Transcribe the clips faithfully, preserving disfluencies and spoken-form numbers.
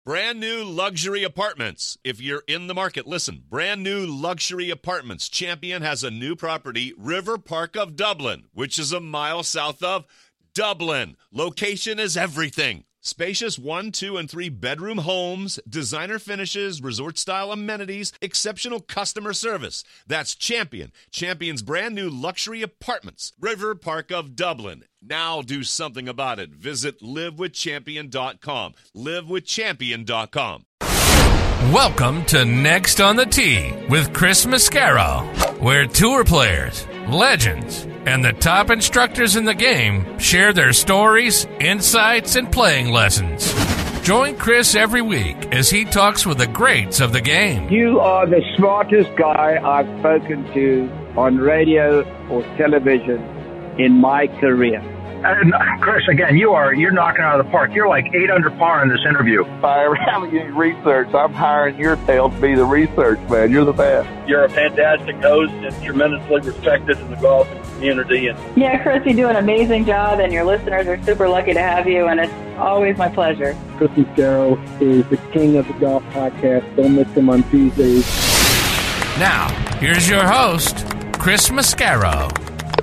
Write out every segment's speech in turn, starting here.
Brand new luxury apartments. If you're in the market, listen. Brand new luxury apartments. Champion has a new property, River Park of Dublin, which is a mile south of Dublin. Location is everything. Spacious one, two, and three bedroom homes, designer finishes, resort-style amenities, exceptional customer service. That's Champion. Champion's brand new luxury apartments, River Park of Dublin. Now do something about it. Visit live with champion dot com. live with champion dot com. Welcome to Next on the Tee with Chris Mascaro, where tour players, legends, and the top instructors in the game share their stories, insights, and playing lessons. Join Chris every week as he talks with the greats of the game. You are the smartest guy I've spoken to on radio or television in my career. And Chris, again, you are, you're knocking out of the park. You're like eight under par in this interview. If I ever have any research, I'm hiring your tail to be the research man. You're the best. You're a fantastic host and tremendously respected in the golfing community. And yeah, Chris, you do an amazing job, and your listeners are super lucky to have you, and it's always my pleasure. Chris Mascaro is the king of the golf podcast. Don't miss him on Tuesdays. Now, here's your host, Chris Mascaro.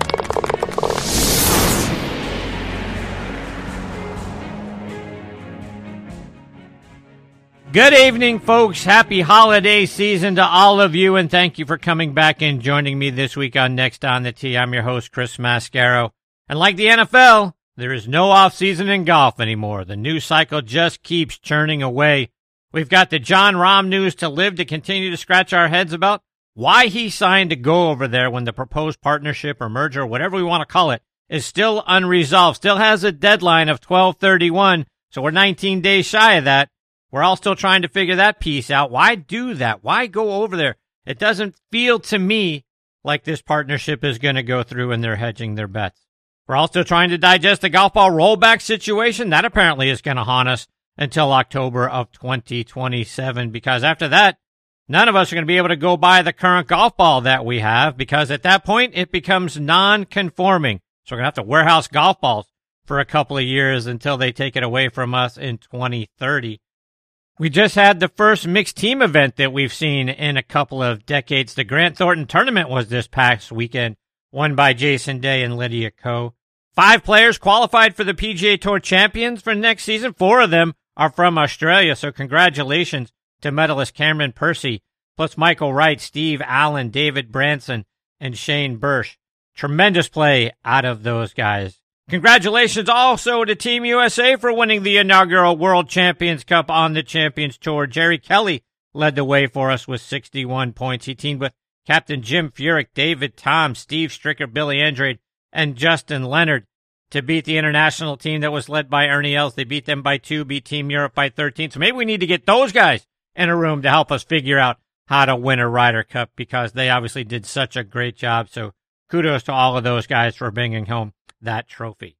Good evening, folks. Happy holiday season to all of you, and thank you for coming back and joining me this week on Next on the Tee. I'm your host, Chris Mascaro. And like the N F L, there is no off-season in golf anymore. The news cycle just keeps churning away. We've got the Jon Rahm news to live to continue to scratch our heads about. Why he signed to go over there when the proposed partnership or merger, or whatever we want to call it, is still unresolved. Still has a deadline of twelve thirty-one, so we're nineteen days shy of that. We're all still trying to figure that piece out. Why do that? Why go over there? It doesn't feel to me like this partnership is going to go through and they're hedging their bets. We're also trying to digest the golf ball rollback situation. That apparently is going to haunt us until October of twenty twenty-seven, because after that, none of us are going to be able to go buy the current golf ball that we have, because at that point, it becomes non-conforming. So we're going to have to warehouse golf balls for a couple of years until they take it away from us in twenty thirty. We just had the first mixed team event that we've seen in a couple of decades. The Grant Thornton tournament was this past weekend, won by Jason Day and Lydia Ko. Five players qualified for the P G A Tour Champions for next season. Four of them are from Australia, so congratulations to medalist Cameron Percy, plus Michael Wright, Steve Allen, David Branson, and Shane Bursch. Tremendous play out of those guys. Congratulations also to Team U S A for winning the inaugural World Champions Cup on the Champions Tour. Jerry Kelly led the way for us with sixty-one points. He teamed with Captain Jim Furyk, David Tom, Steve Stricker, Billy Andrade, and Justin Leonard to beat the international team that was led by Ernie Els. They beat them by two, beat Team Europe by thirteen. So maybe we need to get those guys in a room to help us figure out how to win a Ryder Cup, because they obviously did such a great job. So kudos to all of those guys for bringing home that trophy.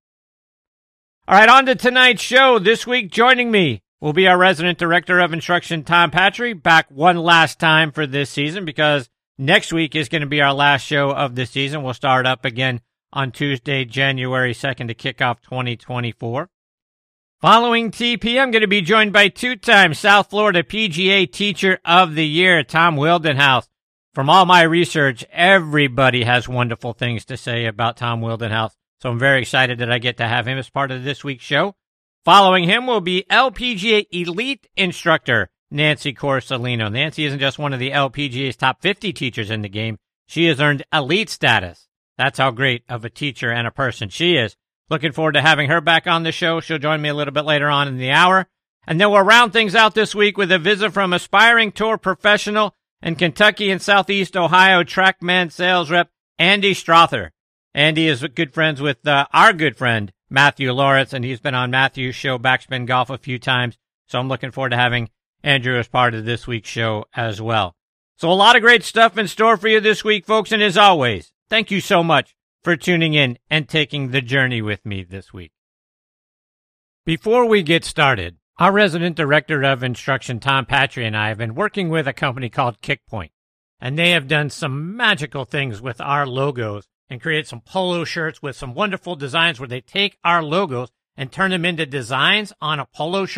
All right, on to tonight's show. This week, joining me will be our resident director of instruction, Tom Patry, back one last time for this season, because next week is going to be our last show of the season. We'll start up again on Tuesday, January second, to kick off twenty twenty-four. Following T P, I'm going to be joined by two-time South Florida P G A Teacher of the Year, Tom Wildenhouse. From all my research, everybody has wonderful things to say about Tom Wildenhouse. So I'm very excited that I get to have him as part of this week's show. Following him will be L P G A Elite Instructor Nancy Corsalino. Nancy isn't just one of the L P G A's top fifty teachers in the game. She has earned elite status. That's how great of a teacher and a person she is. Looking forward to having her back on the show. She'll join me a little bit later on in the hour. And then we'll round things out this week with a visit from aspiring tour professional and Kentucky and Southeast Ohio TrackMan sales rep Andy Strother. Andy is good friends with uh, our good friend, Matthew Lawrence, and he's been on Matthew's show, Backspin Golf, a few times. So I'm looking forward to having Andrew as part of this week's show as well. So a lot of great stuff in store for you this week, folks. And as always, thank you so much for tuning in and taking the journey with me this week. Before we get started, our resident director of instruction, Tom Patry, and I have been working with a company called Kickpoint, and they have done some magical things with our logos and created some polo shirts with some wonderful designs where they take our logos and turn them into designs on a polo shirt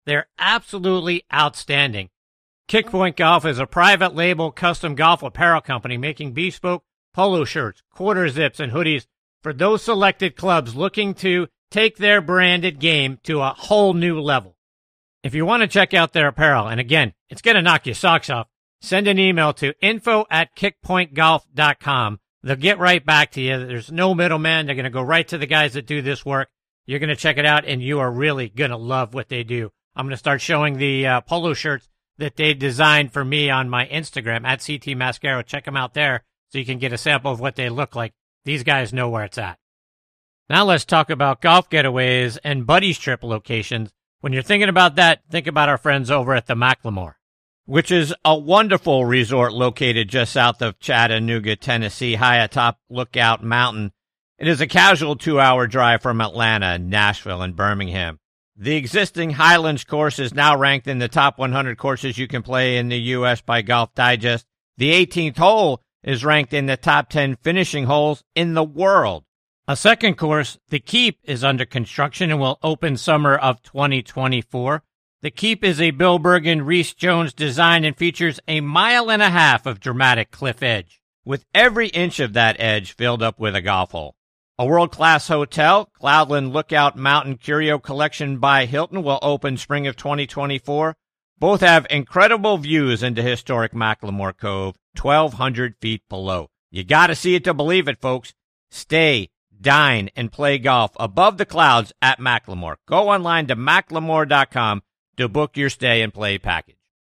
They're absolutely outstanding. Kickpoint Golf is a private label custom golf apparel company making bespoke polo shirts, quarter zips, and hoodies for those selected clubs looking to take their branded game to a whole new level. If you want to check out their apparel, and again, it's going to knock your socks off, send an email to info at kickpoint golf dot com. They'll get right back to you. There's no middleman. They're going to go right to the guys that do this work. You're going to check it out, and you are really going to love what they do. I'm going to start showing the uh, polo shirts that they designed for me on my Instagram, at C T Mascaro. Check them out there so you can get a sample of what they look like. These guys know where it's at. Now let's talk about golf getaways and buddies trip locations. When you're thinking about that, think about our friends over at the Macklemore, which is a wonderful resort located just south of Chattanooga, Tennessee, high atop Lookout Mountain. It is a casual two-hour drive from Atlanta, Nashville, and Birmingham. The existing Highlands course is now ranked in the top one hundred courses you can play in the U S by Golf Digest. The eighteenth hole is ranked in the top ten finishing holes in the world. A second course, The Keep, is under construction and will open summer of twenty twenty-four. The Keep is a Bill Bergen, Reese Jones design and features a mile and a half of dramatic cliff edge, with every inch of that edge filled up with a golf hole. A world-class hotel, Cloudland Lookout Mountain Curio Collection by Hilton, will open spring of twenty twenty-four. Both have incredible views into historic Macklemore Cove, twelve hundred feet below. You gotta see it to believe it, folks. Stay, dine, and play golf above the clouds at Macklemore. Go online to macklemore dot com to book your stay and play package.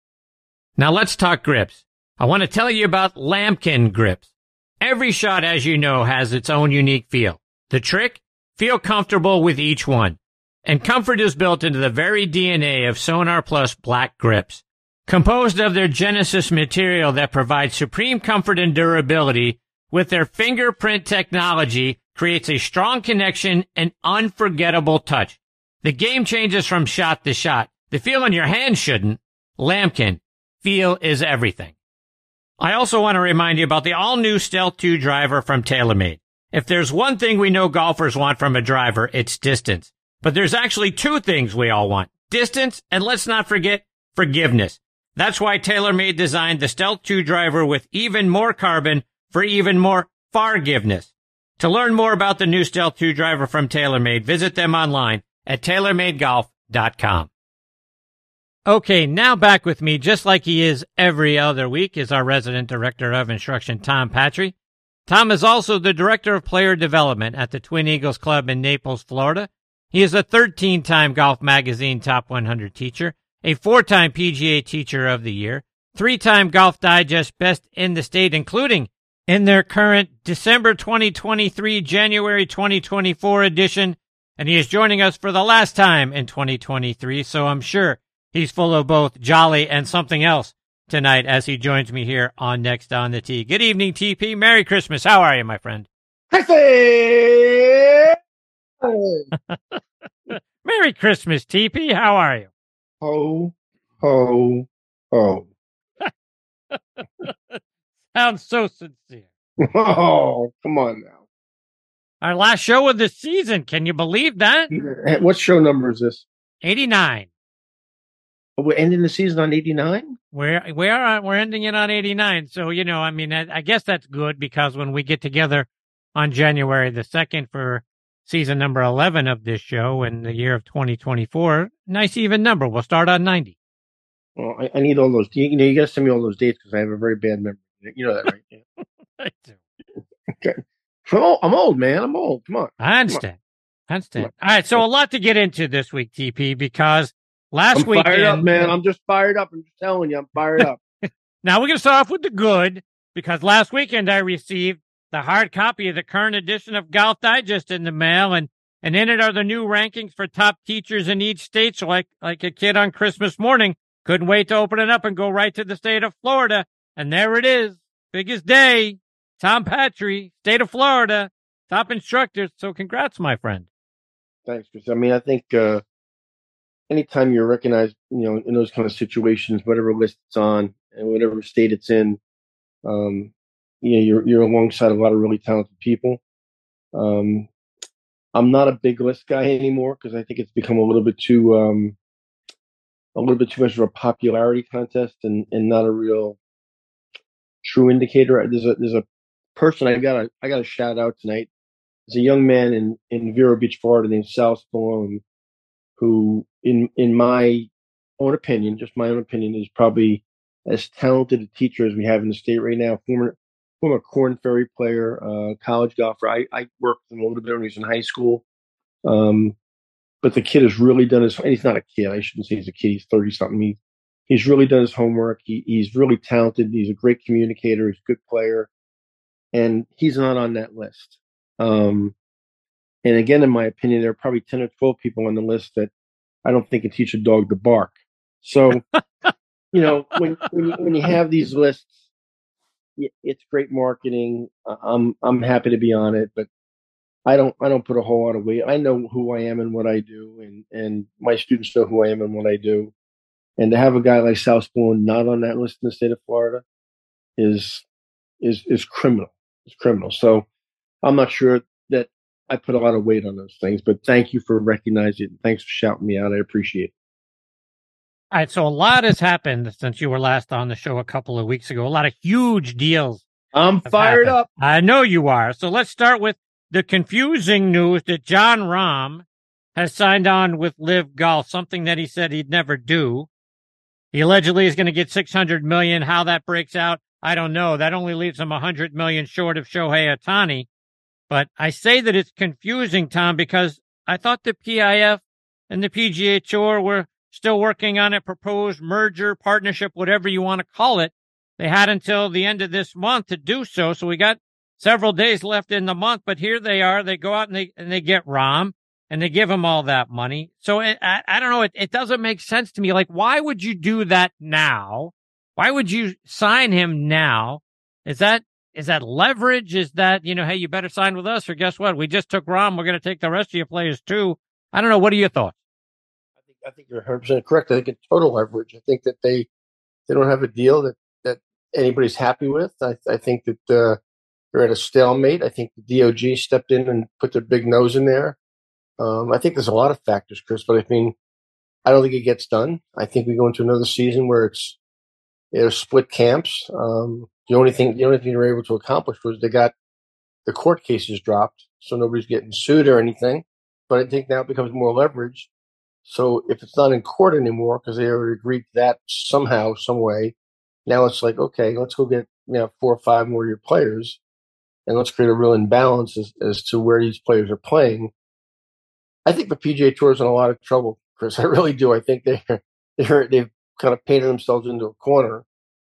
Now let's talk grips. I want to tell you about Lamkin grips. Every shot, as you know, has its own unique feel. The trick? Feel comfortable with each one. And comfort is built into the very D N A of Sonar Plus Black grips. Composed of their Genesis material that provides supreme comfort and durability, with their fingerprint technology, creates a strong connection and unforgettable touch. The game changes from shot to shot. The feel in your hand shouldn't. Lamkin, feel is everything. I also want to remind you about the all-new Stealth two driver from TaylorMade. If there's one thing we know golfers want from a driver, it's distance. But there's actually two things we all want. Distance, and let's not forget, forgiveness. That's why TaylorMade designed the Stealth two driver with even more carbon for even more forgiveness. To learn more about the new Stealth two driver from TaylorMade, visit them online at taylor made golf dot com. Okay, now back with me, just like he is every other week, is our resident director of instruction, Tom Patry. Tom is also the director of player development at the Twin Eagles Club in Naples, Florida. He is a thirteen-time Golf Magazine Top one hundred teacher, a four-time P G A Teacher of the Year, three-time Golf Digest Best in the State, including in their current December twenty twenty-three, January twenty twenty-four edition, and he is joining us for the last time in twenty twenty-three, so I'm sure he's full of both jolly and something else tonight as he joins me here on Next on the Tee. Good evening, T P. Merry Christmas. How are you, my friend? I say... Merry Christmas, T P. How are you? Ho, ho, ho. Sounds so sincere. Oh, come on now. Our last show of the season. Can you believe that? What show number is this? eighty-nine. Oh, we're ending the season on eighty-nine? We're, we are, we're ending it on eighty-nine. So, you know, I mean, I, I guess that's good because when we get together on January the second for season number eleven of this show in the year of twenty twenty-four, nice even number. We'll start on ninety. Well, I, I need all those. You know, you got to send me all those dates because I have a very bad memory. You know that, right? Yeah. I do. Okay. Oh, I'm old, man. I'm old. Come on. I understand. I understand. All right. So a lot to get into this week, T P, because last I'm weekend. fired up, man. I'm just fired up. I'm just telling you, I'm fired up. Now we're going to start off with the good because last weekend I received the hard copy of the current edition of Golf Digest in the mail, and, and in it are the new rankings for top teachers in each state. So like, like a kid on Christmas morning, couldn't wait to open it up and go right to the state of Florida. And there it is. Biggest day. Tom Patry, state of Florida, top instructors. So congrats, my friend. Thanks, Chris. I mean, I think uh, anytime you're recognized, you know, in those kind of situations, whatever list it's on and whatever state it's in, um, you know, you're you're alongside a lot of really talented people. Um, I'm not a big list guy anymore because I think it's become a little bit too um, a little bit too much of a popularity contest and, and not a real true indicator. There's a there's a person I got a I got a shout out tonight. There's a young man in, in Vero Beach, Florida named Sal Spallone, who in in my own opinion, just my own opinion, is probably as talented a teacher as we have in the state right now. Former former Corn Ferry player, uh, college golfer. I, I worked with him a little bit when he was in high school. Um, but the kid has really done his, and he's not a kid. I shouldn't say he's a kid. He's thirty something. He, he's really done his homework. He, he's really talented. He's a great communicator. He's a good player. And he's not on that list. Um, and again, in my opinion, there are probably ten or twelve people on the list that I don't think can teach a dog to bark. So, you know, when, when you, when you have these lists, it's great marketing. I'm, I'm happy to be on it, but I don't I don't put a whole lot of weight. I know who I am and what I do, and, and my students know who I am and what I do. And to have a guy like Sal Spallone not on that list in the state of Florida is is is criminal. It's criminal. So I'm not sure that I put a lot of weight on those things, but thank you for recognizing it. Thanks for shouting me out. I appreciate it. All right, so a lot has happened since you were last on the show a couple of weeks ago. A lot of huge deals. I'm fired happened. up. I know you are. So let's start with the confusing news that Jon Rahm has signed on with Live Golf, something that he said he'd never do. He allegedly is going to get six hundred million dollars. How that breaks out, I don't know. That only leaves him one hundred million dollars short of Shohei Ohtani. But I say that it's confusing, Tom, because I thought the P I F and the P G A Tour were still working on a proposed merger, partnership, whatever you want to call it. They had until the end of this month to do so. So we got several days left in the month, but here they are. They go out and they and they get Rahm, and they give him all that money. So it, I, I don't know. It, it doesn't make sense to me. Like, why would you do that now? Why would you sign him now? Is that is that leverage? Is that, you know, hey, you better sign with us, or guess what? We just took Rahm. We're going to take the rest of your players too. I don't know. What are your thoughts? I think I think you're one hundred percent correct. I think it's total leverage. I think that they they don't have a deal that that anybody's happy with. I, I think that. Uh, They're at a stalemate. I think the D O G stepped in and put their big nose in there. Um, I think there's a lot of factors, Chris, but I mean, I don't think it gets done. I think we go into another season where it's there's split camps. Um, the only thing, the only thing they were able to accomplish was they got the court cases dropped, so nobody's getting sued or anything. But I think now it becomes more leverage. So if it's not in court anymore because they already agreed to that somehow, some way, now it's like, okay, let's go get you know four or five more of your players. And let's create a real imbalance as, as to where these players are playing. I think the P G A Tour is in a lot of trouble, Chris. I really do. I think they're, they're, they've kind of painted themselves into a corner.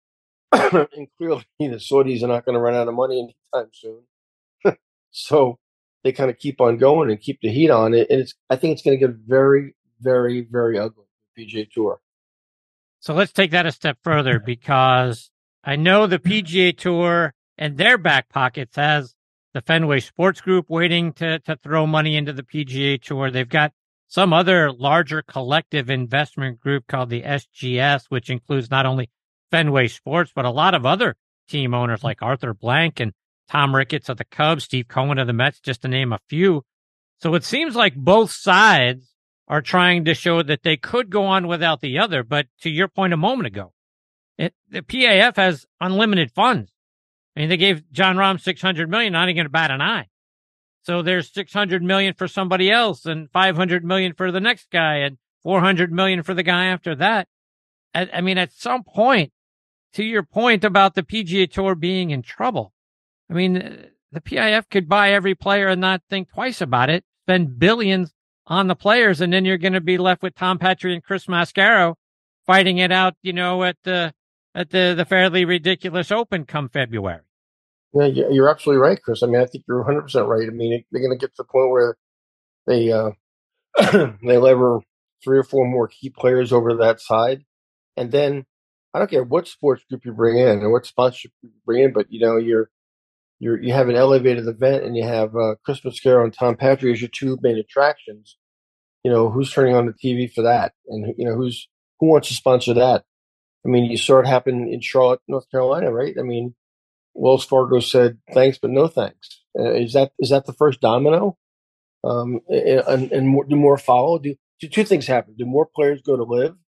And clearly the Saudis are not going to run out of money anytime soon. So they kind of keep on going and keep the heat on it. And it's, I think it's going to get very, very, very ugly for the P G A Tour. So let's take that a step further, because I know the P G A Tour and their back pockets has the Fenway Sports Group waiting to, to throw money into the P G A Tour. They've got some other larger collective investment group called the S G S, which includes not only Fenway Sports, but a lot of other team owners like Arthur Blank and Tom Ricketts of the Cubs, Steve Cohen of the Mets, just to name a few. So it seems like both sides are trying to show that they could go on without the other. But to your point a moment ago, it, the P A F has unlimited funds. I mean, they gave Jon Rahm six hundred million dollars, not even going to bat an eye. So there's six hundred million dollars for somebody else and five hundred million dollars for the next guy and four hundred million dollars for the guy after that. I, I mean, at some point, to your point about the P G A Tour being in trouble, I mean, the P I F could buy every player and not think twice about it, spend billions on the players, and then you're going to be left with Tom Petrie and Chris Mascaro fighting it out, you know, at the at the, the fairly ridiculous Open come February. Yeah, you're absolutely right, Chris. I mean, I think you're one hundred percent right. I mean, they're going to get to the point where they uh, they lever three or four more key players over to that side, and then I don't care what sports group you bring in or what sponsorship you bring in, but you know, you're you're you have an elevated event and you have uh, Chris Mascaro and Tom Petrie as your two main attractions. You know, who's turning on the T V for that, and you know who's who wants to sponsor that? I mean, you saw it happen in Charlotte, North Carolina, right? I mean, Wells Fargo said thanks, but no thanks. Uh, is that is that the first domino? Um, and, and more, do more follow? Do, do two things happen? Do more players go to Live,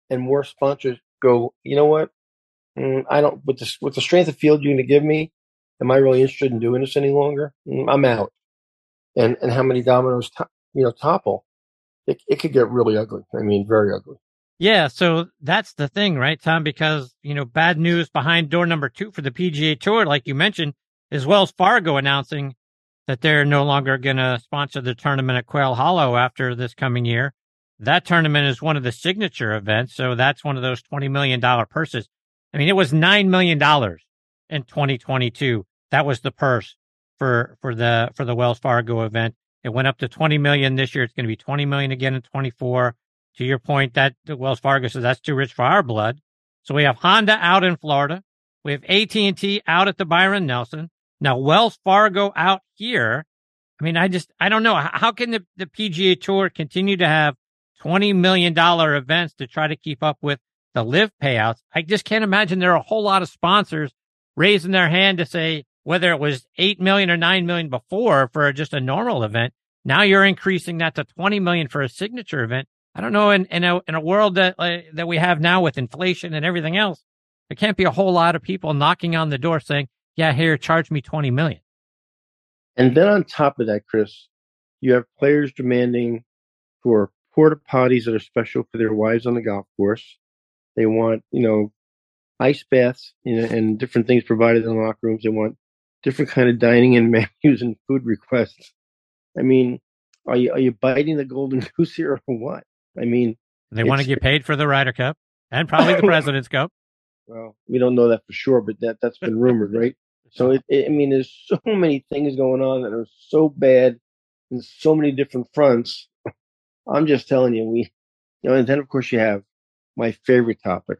and more sponsors go, you know what? Mm, I don't, with the, with the strength of field you're going to give me, am I really interested in doing this any longer? Mm, I'm out. And, and how many dominoes, to, you know, topple? It, it could get really ugly. I mean, very ugly. Yeah, so that's the thing, right, Tom? Because, you know, bad news behind door number two for the P G A Tour, like you mentioned, is Wells Fargo announcing that they're no longer going to sponsor the tournament at Quail Hollow after this coming year. That tournament is one of the signature events, so that's one of those twenty million dollars purses. I mean, it was nine million dollars in twenty twenty-two. That was the purse for for the for the Wells Fargo event. It went up to twenty million dollars this year. It's going to be twenty million dollars again in twenty-four. To your point, that Wells Fargo says that's too rich for our blood. So we have Honda out in Florida. We have A T and T out at the Byron Nelson. Now Wells Fargo out here. I mean, I just, I don't know. How can the, the P G A Tour continue to have twenty million dollars events to try to keep up with the live payouts? I just can't imagine there are a whole lot of sponsors raising their hand to say whether it was eight million dollars or nine million dollars before for just a normal event. Now you're increasing that to twenty million dollars for a signature event. I don't know, in, in, a, in a world that uh, that we have now with inflation and everything else, there can't be a whole lot of people knocking on the door saying, yeah, here, charge me twenty million dollars. And then on top of that, Chris, you have players demanding for porta potties that are special for their wives on the golf course. They want, you know, ice baths, you know, and different things provided in the locker rooms. They want different kind of dining and menus and food requests. I mean, are you are you biting the golden goose here or what? I mean, they want to get paid for the Ryder Cup and probably the President's Cup. Well, we don't know that for sure, but that, that's been rumored, right? So, it, it, I mean, there's so many things going on that are so bad in so many different fronts. I'm just telling you, we, you know, and then of course you have my favorite topic,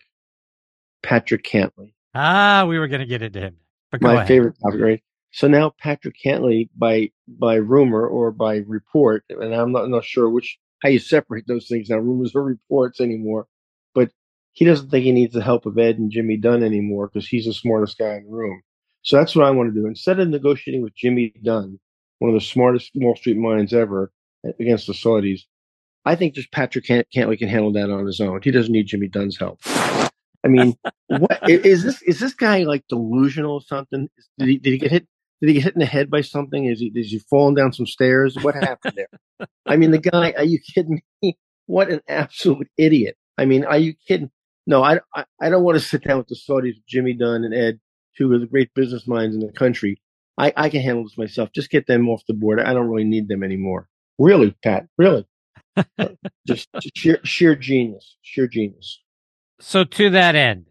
Patrick Cantlay. Ah, we were going to get into him. But go my ahead. favorite topic, right? So now Patrick Cantlay, by by rumor or by report, and I'm not, not sure which how you separate those things now, rumors or reports anymore, but he doesn't think he needs the help of Ed and Jimmy Dunn anymore because he's the smartest guy in the room. So that's what I want to do. Instead of negotiating with Jimmy Dunn, one of the smartest Wall Street minds ever, against the Saudis, I think just Patrick Cantlay can handle that on his own. He doesn't need Jimmy Dunn's help. I mean, what is this? Is this guy like delusional or something? Did he, did he get hit? Did he get hit in the head by something? Is he, is he falling down some stairs? What happened there? I mean, the guy, are you kidding me? What an absolute idiot. I mean, are you kidding? No, I, I, I don't want to sit down with the Saudis, Jimmy Dunn and Ed, two of the great business minds in the country. I, I can handle this myself. Just get them off the board. I don't really need them anymore. Really, Pat, really. just, just sheer, sheer genius, sheer genius. So to that end,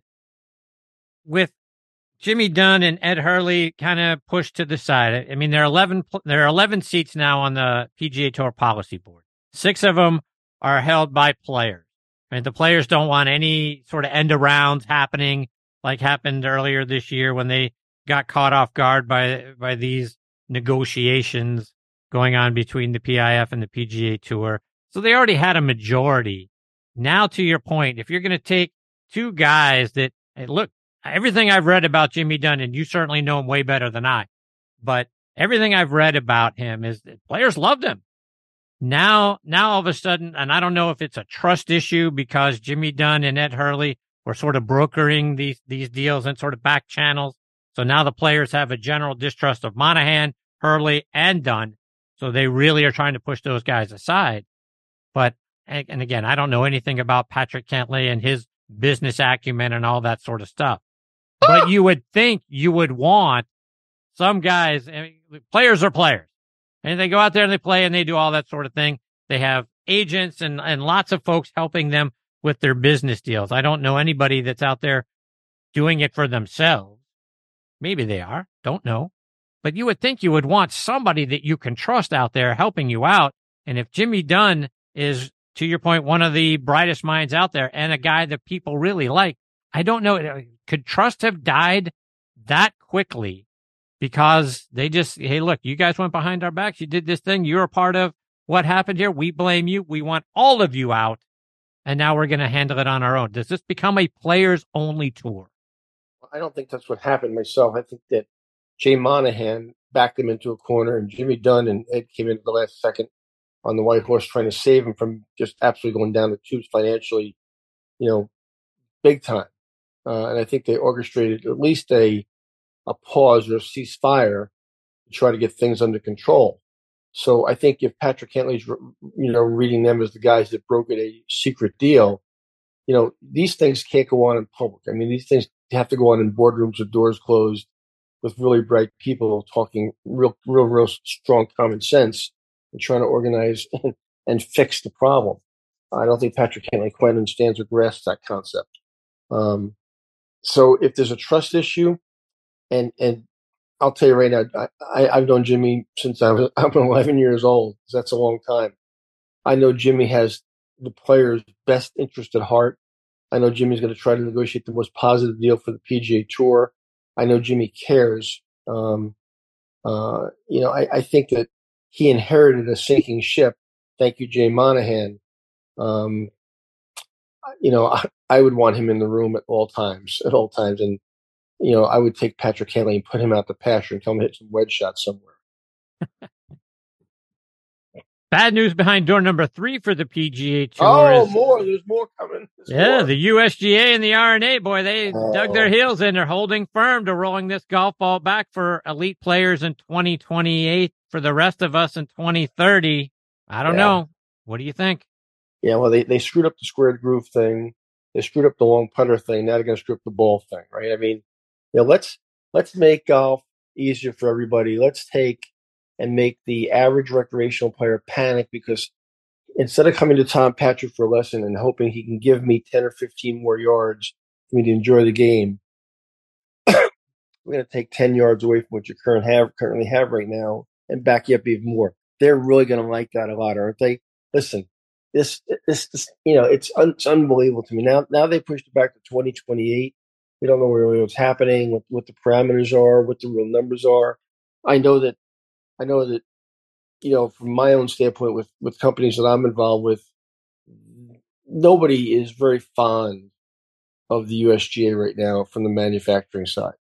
with Jimmy Dunn and Ed Hurley kind of pushed to the side. I mean, there are eleven, there are eleven seats now on the P G A Tour policy board. Six of them are held by players. I mean, the players don't want any sort of end arounds happening like happened earlier this year when they got caught off guard by, by these negotiations going on between the P I F and the P G A Tour. So they already had a majority. Now, to your point, if you're going to take two guys that, hey, look, everything I've read about Jimmy Dunn, and you certainly know him way better than I, but everything I've read about him is that players loved him. Now, now all of a sudden, and I don't know if it's a trust issue because Jimmy Dunn and Ed Hurley were sort of brokering these, these deals and sort of back channels. So now the players have a general distrust of Monahan, Hurley, and Dunn. So they really are trying to push those guys aside. But, and again, I don't know anything about Patrick Cantlay and his business acumen and all that sort of stuff. But you would think you would want some guys, I mean, players are players. And they go out there and they play and they do all that sort of thing. They have agents and, and lots of folks helping them with their business deals. I don't know anybody that's out there doing it for themselves. Maybe they are. Don't know. But you would think you would want somebody that you can trust out there helping you out. And if Jimmy Dunn is, to your point, one of the brightest minds out there and a guy that people really like, I don't know. Could trust have died that quickly because they just, hey, look, you guys went behind our backs. You did this thing. You're a part of what happened here. We blame you. We want all of you out. And now we're going to handle it on our own. Does this become a players only tour? I don't think that's what happened myself. I think that Jay Monahan backed him into a corner and Jimmy Dunn and Ed came in at the last second on the white horse trying to save him from just absolutely going down the tubes financially. you know, big time. Uh, and I think they orchestrated at least a a pause or a ceasefire to try to get things under control. So I think if Patrick Cantley's, you know, reading them as the guys that brokered a secret deal, you know, these things can't go on in public. I mean, these things have to go on in boardrooms with doors closed with really bright people talking real, real, real strong common sense and trying to organize and fix the problem. I don't think Patrick Cantley quite understands or grasps that concept. Um, so if there's a trust issue, and and I'll tell you right now, I, I, I've known Jimmy since I was I'm eleven years old. So that's a long time. I know Jimmy has the players' best interest at heart. I know Jimmy's going to try to negotiate the most positive deal for the P G A Tour. I know Jimmy cares. Um, uh, you know, I, I think that he inherited a sinking ship. Thank you, Jay Monahan. Um, you know, I, I would want him in the room at all times, at all times. And, you know, I would take Patrick Cantley and put him out the pasture and tell him to hit some wedge shots somewhere. Bad news behind door number three for the P G A Tour. Oh, is, more. There's more coming. There's yeah, more. The U S G A and the R N A, boy, they oh. dug their heels in. They're holding firm to rolling this golf ball back for elite players in twenty twenty-eight, for the rest of us in twenty thirty. I don't yeah. know. What do you think? Yeah, well, they, they screwed up the squared groove thing. They screwed up the long putter thing. Now they're going to screw up the ball thing, right? I mean, you know, let's let's make golf easier for everybody. Let's take and make the average recreational player panic because instead of coming to Tom Patrick for a lesson and hoping he can give me ten or fifteen more yards for me to enjoy the game, we're going to take ten yards away from what you current have, currently have right now and back you up even more. They're really going to like that a lot, aren't they? Listen, this, this, this you know, it's, un, it's unbelievable to me. Now, now they pushed it back to twenty twenty-eight. We don't know really what's happening, what, what the parameters are, what the real numbers are. I know that, I know that, you know, from my own standpoint with, with companies that I'm involved with, nobody is very fond of the U S G A right now from the manufacturing side.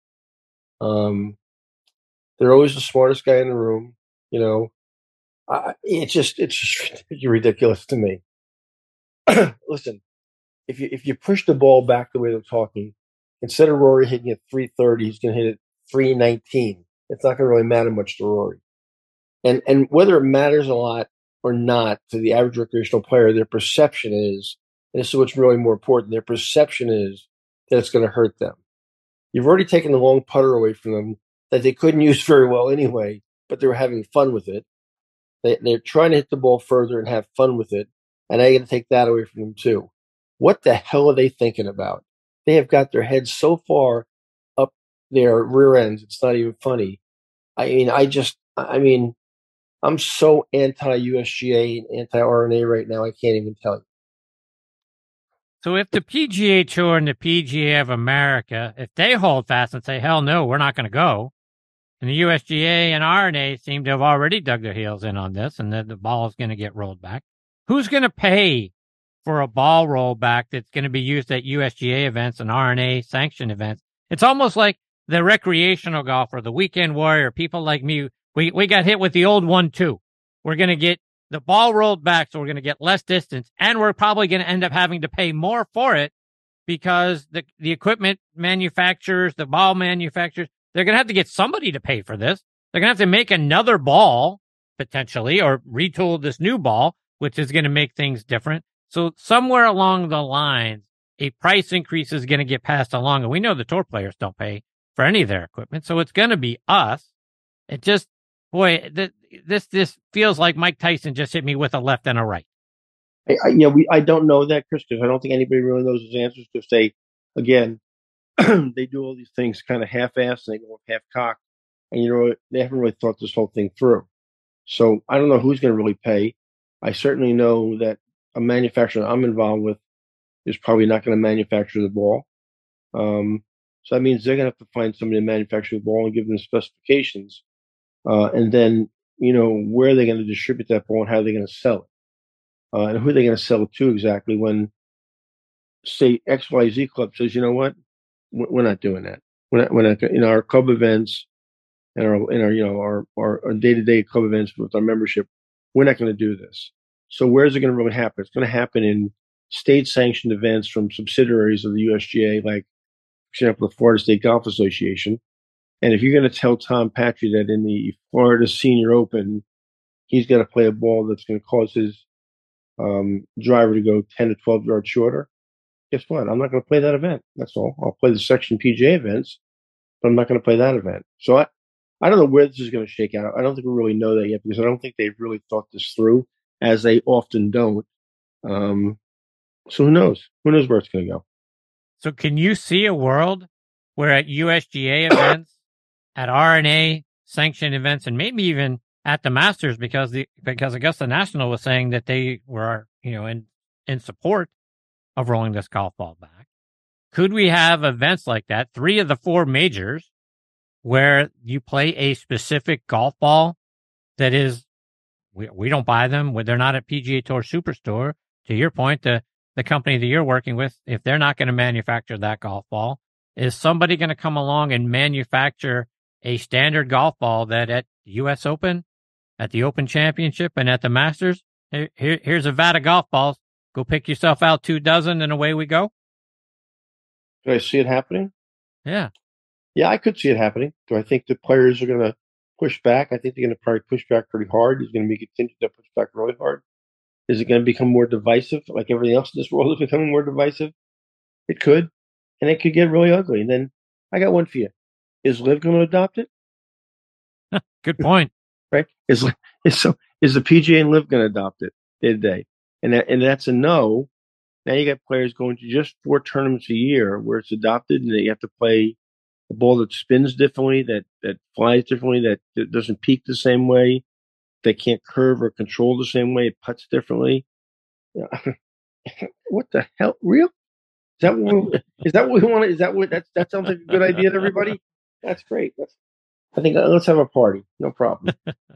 Um, they're always the smartest guy in the room, you know. I, it's just it's just ridiculous to me. Listen, if you if you push the ball back the way they're talking, instead of Rory hitting it three thirty, he's going to hit it three nineteen. It's not going to really matter much to Rory. And and whether it matters a lot or not to the average recreational player, their perception is, and this is what's really more important, their perception is that it's going to hurt them. You've already taken the long putter away from them that they couldn't use very well anyway, but they were having fun with it. They, they're trying to hit the ball further and have fun with it, and I got to take that away from them too. What the hell are they thinking about? They have got their heads so far up their rear ends, it's not even funny. I mean, I just, I mean, I'm so anti-U S G A and anti-R N A right now, I can't even tell you. So if the P G A Tour and the P G A of America, if they hold fast and say, hell no, we're not going to go, and the U S G A and R N A seem to have already dug their heels in on this, and that the ball is going to get rolled back, who's going to pay for a ball rollback that's going to be used at U S G A events and R N A sanctioned events? It's almost like the recreational golfer, the weekend warrior, people like me, we, we got hit with the old one too. We're going to get the ball rolled back, so we're going to get less distance, and we're probably going to end up having to pay more for it because the, the equipment manufacturers, the ball manufacturers, they're going to have to get somebody to pay for this. They're going to have to make another ball, potentially, or retool this new ball, which is going to make things different. So somewhere along the lines, a price increase is going to get passed along. And we know the tour players don't pay for any of their equipment. So it's going to be us. It just, boy, th- this this feels like Mike Tyson just hit me with a left and a right. I, I, yeah, we, I don't know that, Chris, because I don't think anybody really knows his answers. Because they, again, they do all these things kind of half-assed and they go half-cocked. And, you know, they haven't really thought this whole thing through. So I don't know who's going to really pay. I certainly know that a manufacturer I'm involved with is probably not going to manufacture the ball. Um, so that means they're going to have to find somebody to manufacture the ball and give them specifications. Uh, and then, you know, where are they going to distribute that ball and how are they going to sell it? Uh, and who are they going to sell it to exactly when, say, X Y Z Club says, you know what, we're not doing that. We're not, we're not in our club events and our, in our, you know, our, our, our day-to-day club events with our membership, we're not going to do this. So where's it going to really happen? It's going to happen in state-sanctioned events from subsidiaries of the U S G A, like, for example, the Florida State Golf Association. And if you're going to tell Tom Patry that in the Florida Senior Open, he's going to play a ball that's going to cause his um, driver to go ten to twelve yards shorter, guess what? I'm not going to play that event. That's all. I'll play the Section P G A events, but I'm not going to play that event. So I, I don't know where this is going to shake out. I don't think we really know that yet because I don't think they've really thought this through, as they often don't. Um, so who knows? Who knows where it's going to go? So can you see a world where at U S G A events, at R N A sanctioned events, and maybe even at the Masters, because the because Augusta National was saying that they were, you know, in in support of rolling this golf ball back. Could we have events like that, three of the four majors, where you play a specific golf ball that is, we, we don't buy them, they're not at P G A Tour Superstore. To your point, the, the company that you're working with, if they're not going to manufacture that golf ball, is somebody going to come along and manufacture a standard golf ball that at U S Open, at the Open Championship, and at the Masters, here, here, here's a vat of golf balls. Go pick yourself out two dozen, and away we go? Do I see it happening? Yeah. Yeah, I could see it happening. Do I think the players are going to push back? I think they're going to probably push back pretty hard. Is going to be continued to push back really hard? Is it going to become more divisive, like everything else in this world is becoming more divisive? It could, and it could get really ugly. And then I got one for you. Is Liv going to adopt it? Good point. Right? Is is so is the P G A and Liv going to adopt it day to day? And that, and that's a no. Now you got players going to just four tournaments a year where it's adopted, and you have to play a ball that spins differently, that that flies differently, that, that doesn't peak the same way, that can't curve or control the same way, it putts differently. What the hell? Real? Is that what we, is that what we want? Is that what that's that sounds like a good idea to everybody? That's great. That's, I think uh, let's have a party. No problem.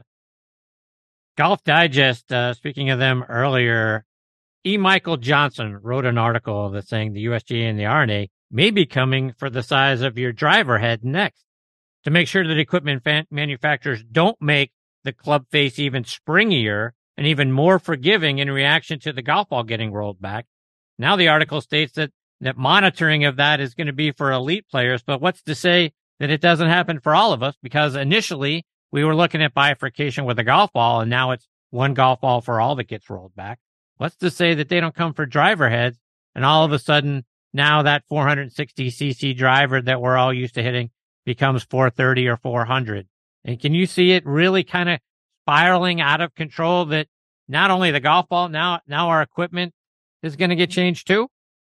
Golf Digest, uh, speaking of them earlier, E. Michael Johnson wrote an article that's saying the U S G A and the R N A may be coming for the size of your driver head next to make sure that equipment fan- manufacturers don't make the club face even springier and even more forgiving in reaction to the golf ball getting rolled back. Now the article states that, that monitoring of that is going to be for elite players, but what's to say that it doesn't happen for all of us? Because initially we were looking at bifurcation with a golf ball, and now it's one golf ball for all that gets rolled back. What's to say that they don't come for driver heads, and all of a sudden now that four hundred sixty c c driver that we're all used to hitting becomes four thirty or four hundred? And can you see it really kind of spiraling out of control, that not only the golf ball, now now our equipment is going to get changed too?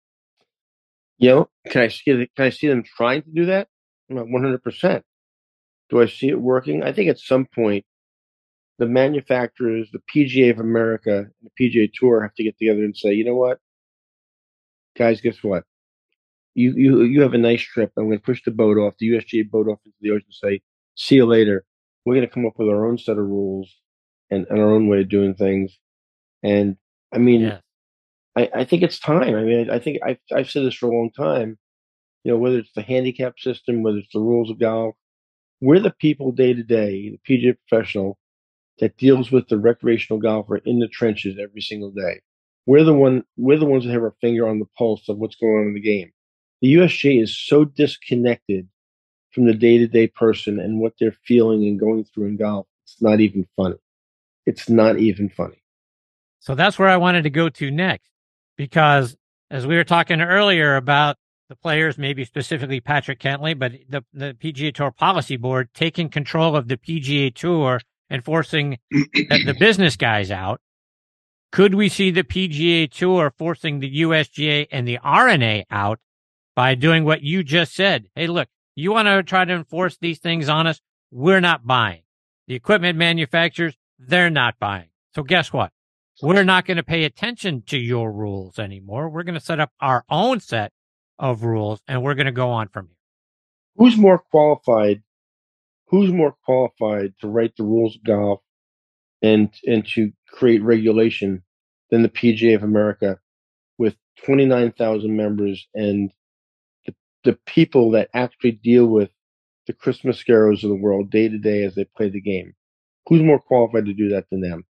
You know, can I see it, can I see them trying to do that? one hundred percent. Do I see it working? I think at some point, the manufacturers, the P G A of America, and the P G A Tour have to get together and say, you know what, guys, guess what? You you you have a nice trip. I'm going to push the boat off, the U S G A boat off into the ocean, and say, see you later. We're going to come up with our own set of rules and, and our own way of doing things. And I mean, yeah. I, I think it's time. I mean, I think I've, I've said this for a long time. You know, whether it's the handicap system, whether it's the rules of golf, we're the people day to day, the P G A professional that deals with the recreational golfer in the trenches every single day. We're the one, we're the ones that have our finger on the pulse of what's going on in the game. The U S G A is so disconnected from the day to day person and what they're feeling and going through in golf. It's not even funny. It's not even funny. So that's where I wanted to go to next, because as we were talking earlier about the players, maybe specifically Patrick Cantlay, but the, the P G A Tour Policy Board taking control of the P G A Tour and forcing the, the business guys out. Could we see the P G A Tour forcing the U S G A and the R N A out by doing what you just said? Hey, look, you want to try to enforce these things on us? We're not buying. The equipment manufacturers, they're not buying. So guess what? We're not going to pay attention to your rules anymore. We're going to set up our own set of rules, and we're going to go on from here. Who's more qualified? Who's more qualified to write the rules of golf and and to create regulation than the P G A of America, with twenty-nine thousand members and the, the people that actually deal with the Chris Mascaros of the world day to day as they play the game? Who's more qualified to do that than them?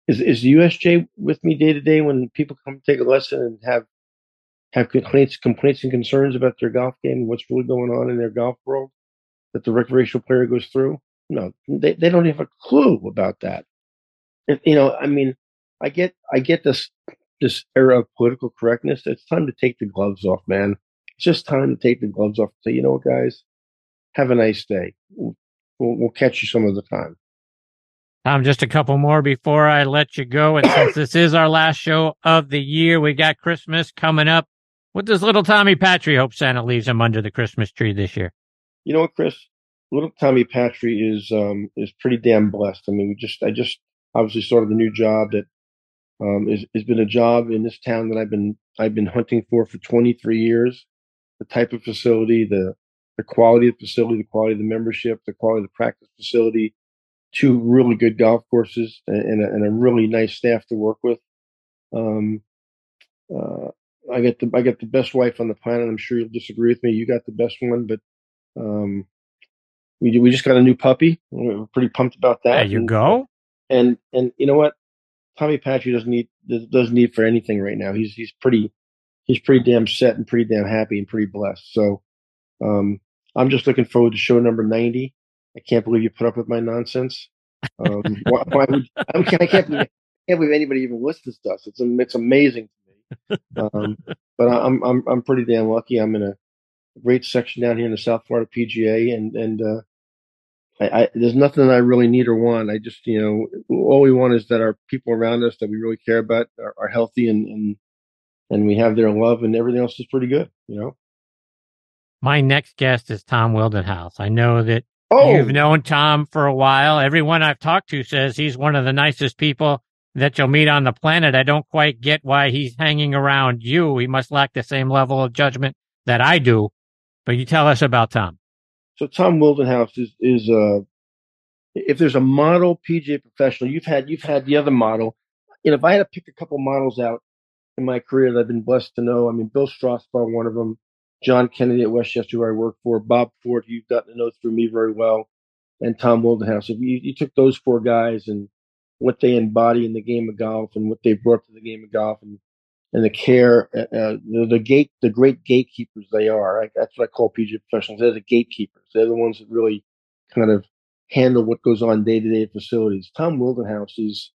is is the U S J with me day to day when people come take a lesson and have have complaints complaints and concerns about their golf game, what's really going on in their golf world that the recreational player goes through? No, they they don't have a clue about that. And, you know, I mean, I get I get this this era of political correctness. It's time to take the gloves off, man. It's just time to take the gloves off and say, you know what, guys, have a nice day. We'll, we'll, we'll catch you some other time. Tom, just a couple more before I let you go. And since this is our last show of the year, we got Christmas coming up. What does little Tommy Patry hope Santa leaves him under the Christmas tree this year? You know what, Chris? Little Tommy Patry is um, is pretty damn blessed. I mean, we just I just obviously started a new job that um, is has been a job in this town that I've been I've been hunting for for twenty-three years. The type of facility, the the quality of the facility, the quality of the membership, the quality of the practice facility. Two really good golf courses and, and, a, and a really nice staff to work with. Um, uh, I get the I got the best wife on the planet. I'm sure you'll disagree with me. You got the best one, but um, we we just got a new puppy. We're pretty pumped about that. There you and, go. And and you know what? Tommy Patry doesn't need doesn't need for anything right now. He's he's pretty he's pretty damn set and pretty damn happy and pretty blessed. So um, I'm just looking forward to show number ninety. I can't believe you put up with my nonsense. Um, why, why would I, can't, I can't believe I can't believe anybody even listens to us. It's it's amazing to me. Um, but I'm I'm I'm pretty damn lucky. I'm in a great section down here in the South Florida P G A, and and uh, I, I there's nothing that I really need or want. I just you know all we want is that our people around us that we really care about are, are healthy and, and and we have their love, and everything else is pretty good. You know. My next guest is Tom Wildenhouse. I know that. Oh. You've known Tom for a while. Everyone I've talked to says he's one of the nicest people that you'll meet on the planet. I don't quite get why he's hanging around you. He must lack the same level of judgment that I do. But you tell us about Tom. So Tom Wildenhouse is is uh, if there's a model P G A professional, you've had you've had the other model. You know, if I had to pick a couple models out in my career that I've been blessed to know, I mean, Bill Strasbaugh, one of them. John Kennedy at Westchester, who I work for, Bob Ford, who you've gotten to know through me very well, and Tom Wildenhouse. If you, you took those four guys and what they embody in the game of golf and what they brought to the game of golf and, and the care, uh, the, the gate, the great gatekeepers they are. I, that's what I call P G A professionals. They're the gatekeepers. They're the ones that really kind of handle what goes on day to day at facilities. Tom Wildenhouse is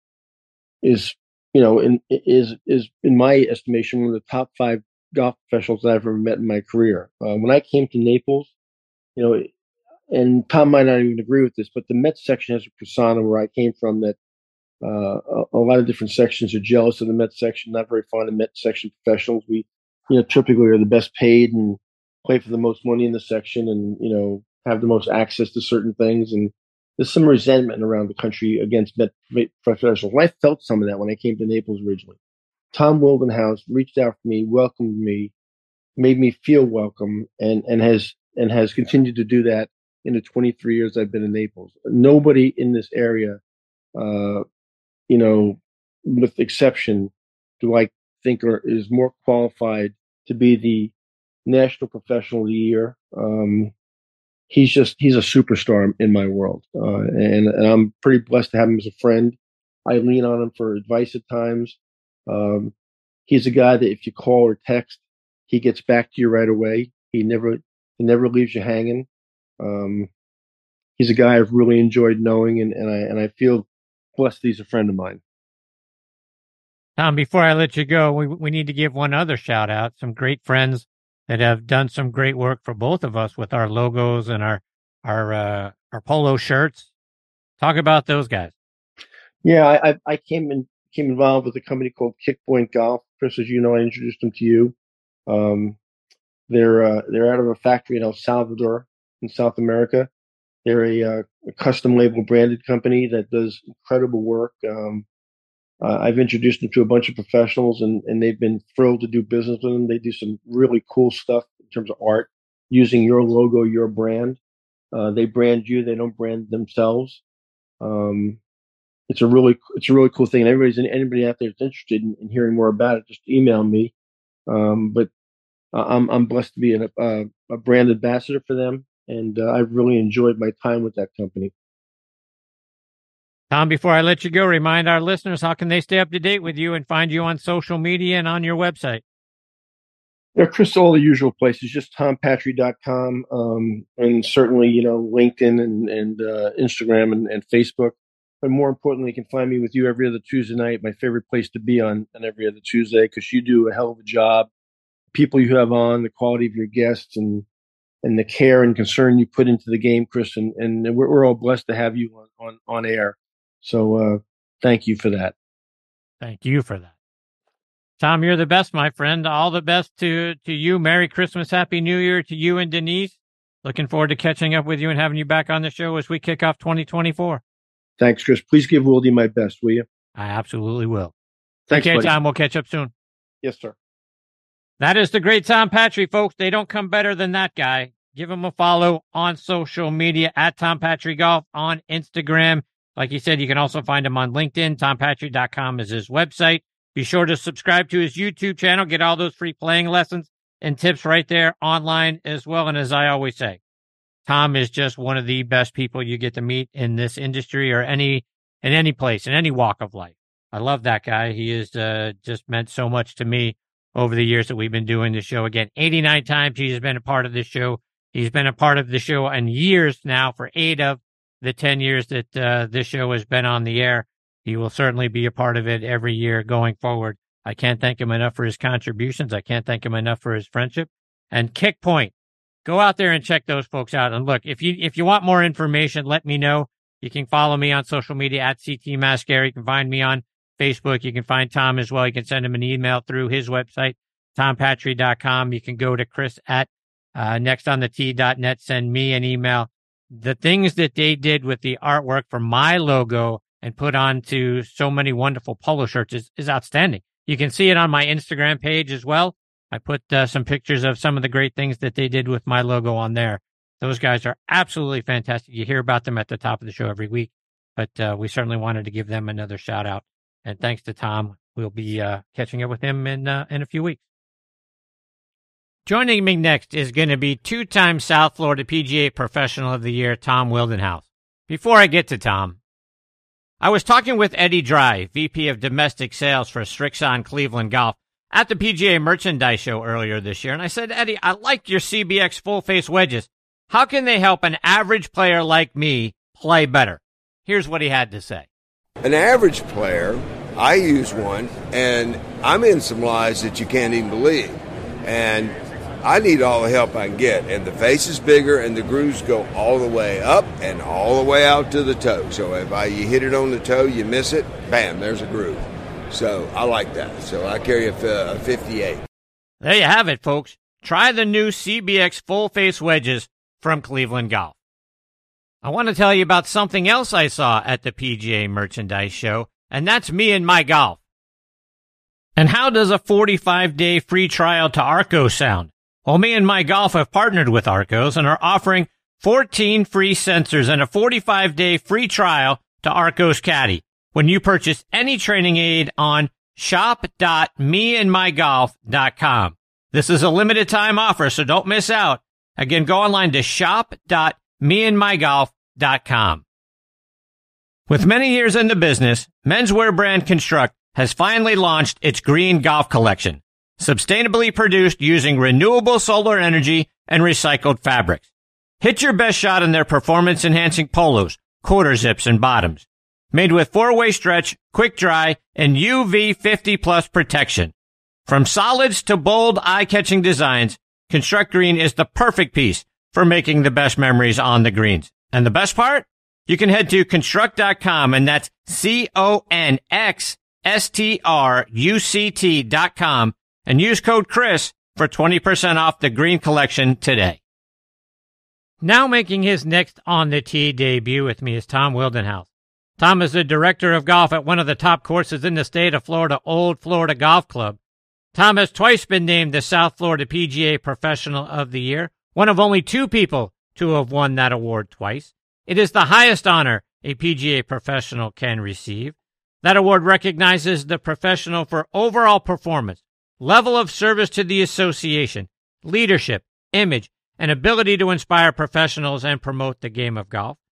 is you know in is is in my estimation one of the top five golf professionals that I've ever met in my career. Uh, when I came to Naples, you know, and Tom might not even agree with this, but the Mets section has a persona where I came from that uh, a, a lot of different sections are jealous of the Mets section, not very fond of Mets section professionals. We, you know, typically are the best paid and play for the most money in the section and, you know, have the most access to certain things. And there's some resentment around the country against Met professionals. And I felt some of that when I came to Naples originally. Tom Wildenhouse reached out for me, welcomed me, made me feel welcome, and, and has and has continued to do that in the twenty-three years I've been in Naples. Nobody in this area, uh, you know, with exception, do I think are, is more qualified to be the National Professional of the Year. Um, he's just he's a superstar in my world, uh, and, and I'm pretty blessed to have him as a friend. I lean on him for advice at times. Um, he's a guy that if you call or text, he gets back to you right away. He never, he never leaves you hanging. Um, he's a guy I've really enjoyed knowing, and, and I and I feel blessed that he's a friend of mine. Tom, before I let you go, we we need to give one other shout out. Some great friends that have done some great work for both of us with our logos and our our uh, our polo shirts. Talk about those guys. Yeah, I I, I came in. Became involved with a company called Kickpoint Golf. Chris, as you know, I introduced them to you. Um, they're uh, they're out of a factory in El Salvador in South America. They're a, uh, a custom label branded company that does incredible work. Um, uh, I've introduced them to a bunch of professionals, and, and they've been thrilled to do business with them. They do some really cool stuff in terms of art using your logo, your brand. Uh, they brand you; they don't brand themselves. Um, It's a really, it's a really cool thing. And everybody's, anybody out there that's interested in, in hearing more about it, just email me. Um, but I'm, I'm blessed to be a, a, a brand ambassador for them, and uh, I've really enjoyed my time with that company. Tom, before I let you go, remind our listeners, how can they stay up to date with you and find you on social media and on your website? Yeah, Chris, all the usual places, just tom patry dot com, um, and certainly, you know, LinkedIn and, and uh, Instagram and, and Facebook. But more importantly, you can find me with you every other Tuesday night, my favorite place to be on, on every other Tuesday, because you do a hell of a job. People you have on, the quality of your guests, and and the care and concern you put into the game, Chris, and, and we're, we're all blessed to have you on, on, on air. So uh, thank you for that. Thank you for that. Tom, you're the best, my friend. All the best to, to you. Merry Christmas, Happy New Year to you and Denise. Looking forward to catching up with you and having you back on the show as we kick off twenty twenty-four. Thanks, Chris. Please give Wildy my best, will you? I absolutely will. Thanks, okay, buddy. Tom. We'll catch up soon. Yes, sir. That is the great Tom Patry, folks. They don't come better than that guy. Give him a follow on social media at Tom Patry Golf on Instagram. Like he said, you can also find him on LinkedIn. tom patry dot com is his website. Be sure to subscribe to his YouTube channel. Get all those free playing lessons and tips right there online as well. And as I always say, Tom is just one of the best people you get to meet in this industry or any in any place, in any walk of life. I love that guy. He has uh, just meant so much to me over the years that we've been doing the show. Again, eighty-nine times he's been a part of this show. He's been a part of the show in years now for eight of the ten years that uh, this show has been on the air. He will certainly be a part of it every year going forward. I can't thank him enough for his contributions. I can't thank him enough for his friendship. And Kick Point, go out there and check those folks out. And look, if you if you want more information, let me know. You can follow me on social media at C T Mascara. You can find me on Facebook. You can find Tom as well. You can send him an email through his website, tom patry dot com. You can go to Chris at uh, next on the tee dot net. Send me an email. The things that they did with the artwork for my logo and put onto so many wonderful polo shirts is, is outstanding. You can see it on my Instagram page as well. I put uh, some pictures of some of the great things that they did with my logo on there. Those guys are absolutely fantastic. You hear about them at the top of the show every week, but uh, we certainly wanted to give them another shout out. And thanks to Tom, we'll be uh, catching up with him in uh, in a few weeks. Joining me next is going to be two-time South Florida P G A Professional of the Year, Tom Wildenhouse. Before I get to Tom, I was talking with Eddie Dry, V P of Domestic Sales for Strixon Cleveland Golf, at the P G A Merchandise Show earlier this year, and I said, Eddie, I like your C B X full-face wedges. How can they help an average player like me play better? Here's what he had to say. An average player, I use one, and I'm in some lies that you can't even believe. And I need all the help I can get. And the face is bigger, and the grooves go all the way up and all the way out to the toe. So if I, you hit it on the toe, you miss it, bam, there's a groove. So I like that. So I carry a, a fifty-eight. There you have it, folks. Try the new C B X full-face wedges from Cleveland Golf. I want to tell you about something else I saw at the P G A Merchandise Show, and that's me and my golf. And how does a forty-five day free trial to Arccos sound? Well, me and my golf have partnered with Arccos and are offering fourteen free sensors and a forty-five day free trial to Arccos Caddy when you purchase any training aid on shop dot me and my golf dot com. This is a limited time offer, so don't miss out. Again, go online to shop dot me and my golf dot com. With many years in the business, menswear brand Construct has finally launched its green golf collection, sustainably produced using renewable solar energy and recycled fabrics. Hit your best shot in their performance-enhancing polos, quarter zips, and bottoms. Made with four-way stretch, quick dry, and U V fifty plus protection. From solids to bold, eye-catching designs, Construct Green is the perfect piece for making the best memories on the greens. And the best part? You can head to construct dot com, and that's C O N X S T R U C T dot com, and use code Chris for twenty percent off the green collection today. Now making his next On the Tee debut with me is Tom Wildenhouse. Tom is the director of golf at one of the top courses in the state of Florida, Old Florida Golf Club. Tom has twice been named the South Florida P G A Professional of the Year, one of only two people to have won that award twice. It is the highest honor a P G A professional can receive. That award recognizes the professional for overall performance, level of service to the association, leadership, image, and ability to inspire professionals and promote the game of golf.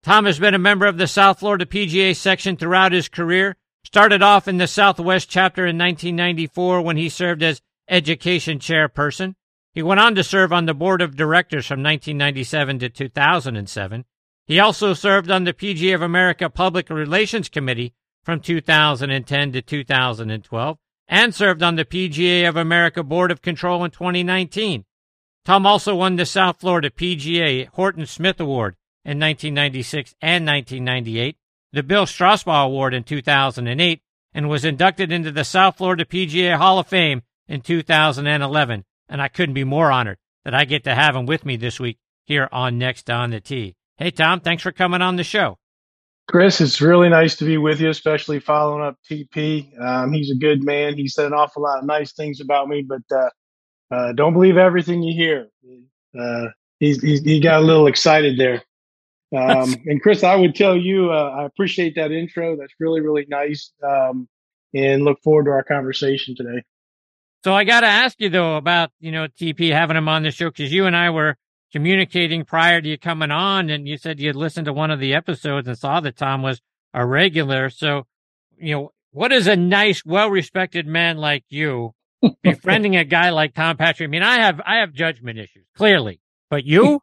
Tom has been a member of the South Florida P G A section throughout his career. Started off in the Southwest chapter in nineteen ninety-four when he served as education chairperson. He went on to serve on the board of directors from nineteen ninety-seven to two thousand seven. He also served on the P G A of America Public Relations Committee from two thousand ten to two thousand twelve and served on the P G A of America Board of Control in twenty nineteen. Tom also won the South Florida P G A Horton Smith Award in nineteen ninety-six and nineteen ninety-eight, the Bill Strasbaugh Award in two thousand eight, and was inducted into the South Florida P G A Hall of Fame in two thousand eleven. And I couldn't be more honored that I get to have him with me this week here on Next on the Tee. Hey, Tom, thanks for coming on the show. Chris, it's really nice to be with you, especially following up T P. Um, he's a good man. He said an awful lot of nice things about me, but uh, uh, don't believe everything you hear. Uh, he's, he's, he got a little excited there. Um, and Chris, I would tell you, uh, I appreciate that intro. That's really, really nice. Um, and look forward to our conversation today. So I got to ask you, though, about, you know, T P having him on the show, because you and I were communicating prior to you coming on, and you said you'd listened to one of the episodes and saw that Tom was a regular. So, you know, what is a nice, well-respected man like you befriending a guy like Tom Patrick? I mean, I have I have judgment issues, clearly, but you?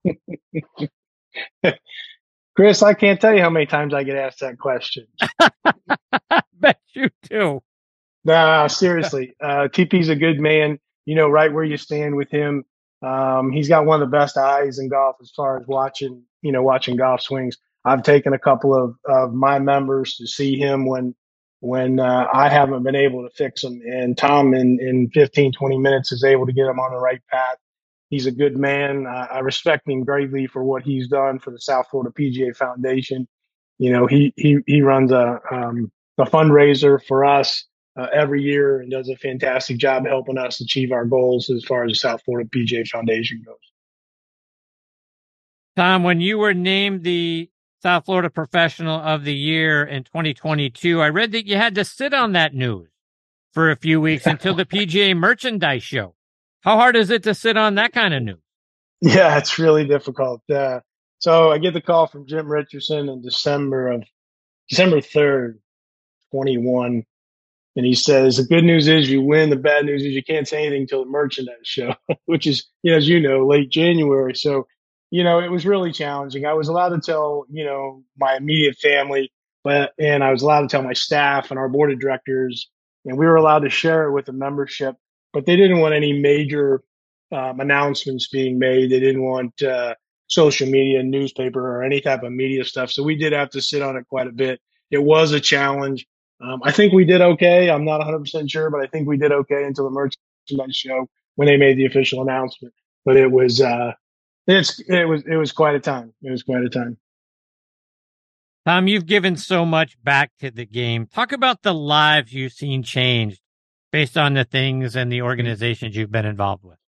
Chris, I can't tell you how many times I get asked that question. I bet you do. Nah, seriously. Uh, T P's a good man. You know, right where you stand with him. Um, he's got one of the best eyes in golf as far as watching, you know, watching golf swings. I've taken a couple of, of my members to see him when, when, uh, I haven't been able to fix him. And Tom in, in fifteen, twenty minutes is able to get him on the right path. He's a good man. Uh, I respect him greatly for what he's done for the South Florida P G A Foundation. You know, he, he, he runs a, um, a fundraiser for us Uh, every year and does a fantastic job helping us achieve our goals as far as the South Florida P G A Foundation goes. Tom, when you were named the South Florida Professional of the Year in twenty twenty-two, I read that you had to sit on that news for a few weeks until the P G A merchandise show. How hard is it to sit on that kind of news? Yeah, it's really difficult. Uh, so I get the call from Jim Richardson in December of December third, twenty-one. And he says, the good news is you win. The bad news is you can't say anything until the merchandise show, which is, you know, as you know, late January. So, you know, it was really challenging. I was allowed to tell, you know, my immediate family, but, and I was allowed to tell my staff and our board of directors, and we were allowed to share it with the membership, but they didn't want any major um, announcements being made. They didn't want uh, social media, newspaper, or any type of media stuff. So we did have to sit on it quite a bit. It was a challenge. Um, I think we did okay. I'm not one hundred percent sure, but I think we did okay until the merchandise show when they made the official announcement. But it was, uh, it's, it was, it was quite a time. It was quite a time. Tom, you've given so much back to the game. Talk about the lives you've seen changed based on the things and the organizations you've been involved with.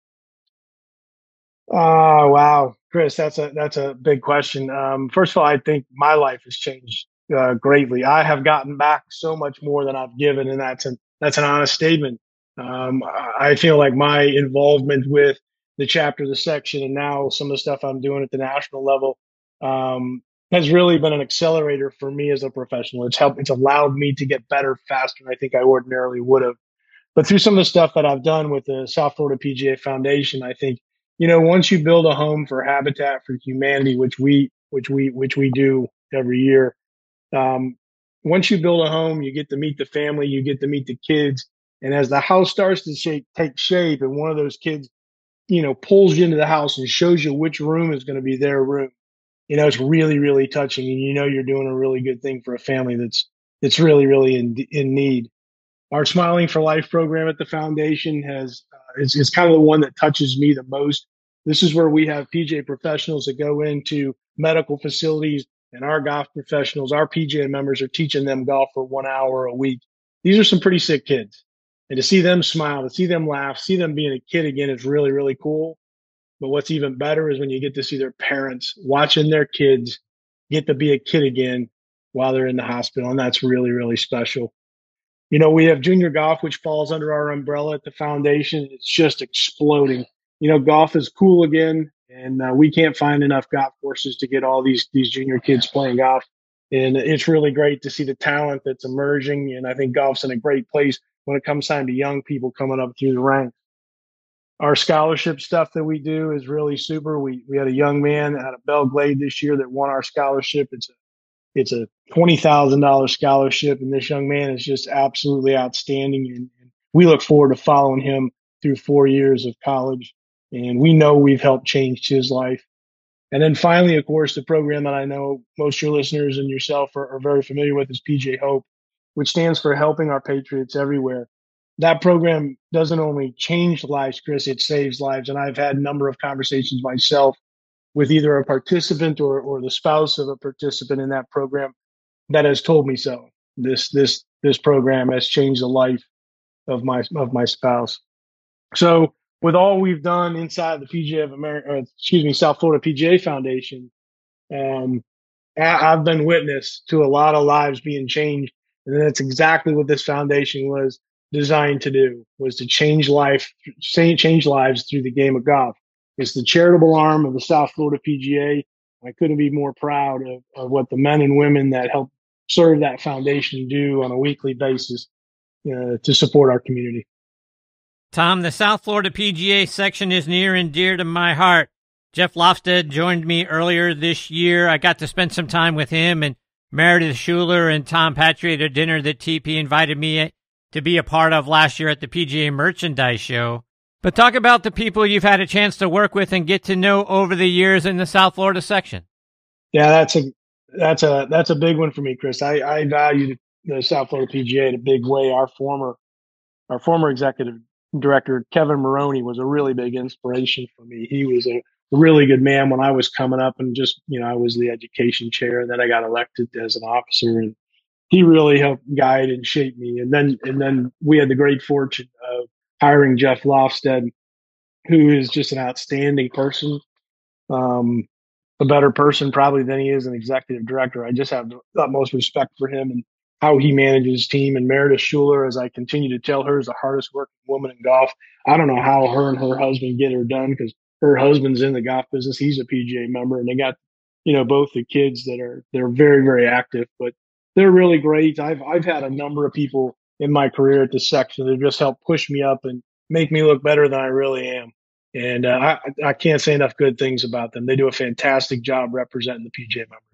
Oh, wow. Chris, that's a, that's a big question. Um, first of all, I think my life has changed Uh, greatly. I have gotten back so much more than I've given, and that's an that's an honest statement. Um, I feel like my involvement with the chapter, the section, and now some of the stuff I'm doing at the national level um, has really been an accelerator for me as a professional. It's helped. It's allowed me to get better faster than I think I ordinarily would have. But through some of the stuff that I've done with the South Florida P G A Foundation, I think, you know, once you build a home for Habitat for Humanity, which we which we which we do every year. Um, once you build a home, you get to meet the family, you get to meet the kids. And as the house starts to shape, take shape, and one of those kids, you know, pulls you into the house and shows you which room is going to be their room, you know, it's really, really touching. And you know, you're doing a really good thing for a family that's, that's really, really in, in need. Our Smiling for Life program at the foundation has, uh, is, is kind of the one that touches me the most. This is where we have P G A professionals that go into medical facilities, and our golf professionals, our P G A members are teaching them golf for one hour a week. These are some pretty sick kids. And to see them smile, to see them laugh, see them being a kid again is really, really cool. But what's even better is when you get to see their parents watching their kids get to be a kid again while they're in the hospital. And that's really, really special. You know, we have junior golf, which falls under our umbrella at the foundation. It's just exploding. You know, golf is cool again. And uh, we can't find enough golf courses to get all these these junior kids playing golf. And it's really great to see the talent that's emerging. And I think golf's in a great place when it comes time to young people coming up through the ranks. Our scholarship stuff that we do is really super. We we had a young man out of Belle Glade this year that won our scholarship. It's a it's a twenty thousand dollars scholarship, and this young man is just absolutely outstanding. And, and we look forward to following him through four years of college. And we know we've helped change his life. And then finally, of course, the program that I know most of your listeners and yourself are, are very familiar with is P J Hope, which stands for Helping Our Patriots Everywhere. That program doesn't only change lives, Chris, it saves lives. And I've had a number of conversations myself with either a participant or, or the spouse of a participant in that program that has told me so. This this this program has changed the life of my of my spouse. So with all we've done inside the P G A of America, excuse me, South Florida P G A Foundation, um, I've been witness to a lot of lives being changed. And that's exactly what this foundation was designed to do, was to change life, change lives through the game of golf. It's the charitable arm of the South Florida P G A. I couldn't be more proud of, of what the men and women that help serve that foundation do on a weekly basis uh, to support our community. Tom, the South Florida P G A section is near and dear to my heart. Jeff Lofstad joined me earlier this year. I got to spend some time with him and Meredith Schuler and Tom Patry at a dinner that T P invited me to be a part of last year at the P G A Merchandise Show. But talk about the people you've had a chance to work with and get to know over the years in the South Florida section. Yeah, that's a that's a that's a big one for me, Chris. I, I value the South Florida P G A in a big way. Our former our former executive director, Kevin Maroney, was a really big inspiration for me. He was a really good man when I was coming up, and just, you know, I was the education chair, and then I got elected as an officer, and he really helped guide and shape me. And then, and then we had the great fortune of hiring Jeff Lofstad, who is just an outstanding person, um, a better person probably than he is an executive director. I just have the utmost respect for him and how he manages his team. And Meredith Schuler, as I continue to tell her, is the hardest working woman in golf. I don't know how her and her husband get her done, because her husband's in the golf business. He's a P G A member, and they got, you know, both the kids that are, they're very, very active, but they're really great. I've, I've had a number of people in my career at this section that just helped push me up and make me look better than I really am. And uh, I, I can't say enough good things about them. They do a fantastic job representing the P G A members.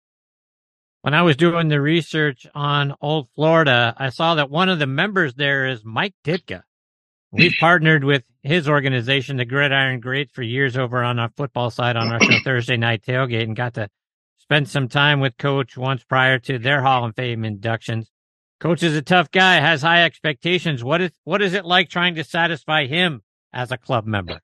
When I was doing the research on Old Florida, I saw that one of the members there is Mike Ditka. We've partnered with his organization, the Gridiron Greats, for years over on our football side on our show Thursday Night Tailgate, and got to spend some time with Coach once prior to their Hall of Fame inductions. Coach is a tough guy, has high expectations. What is what is it like trying to satisfy him as a club member?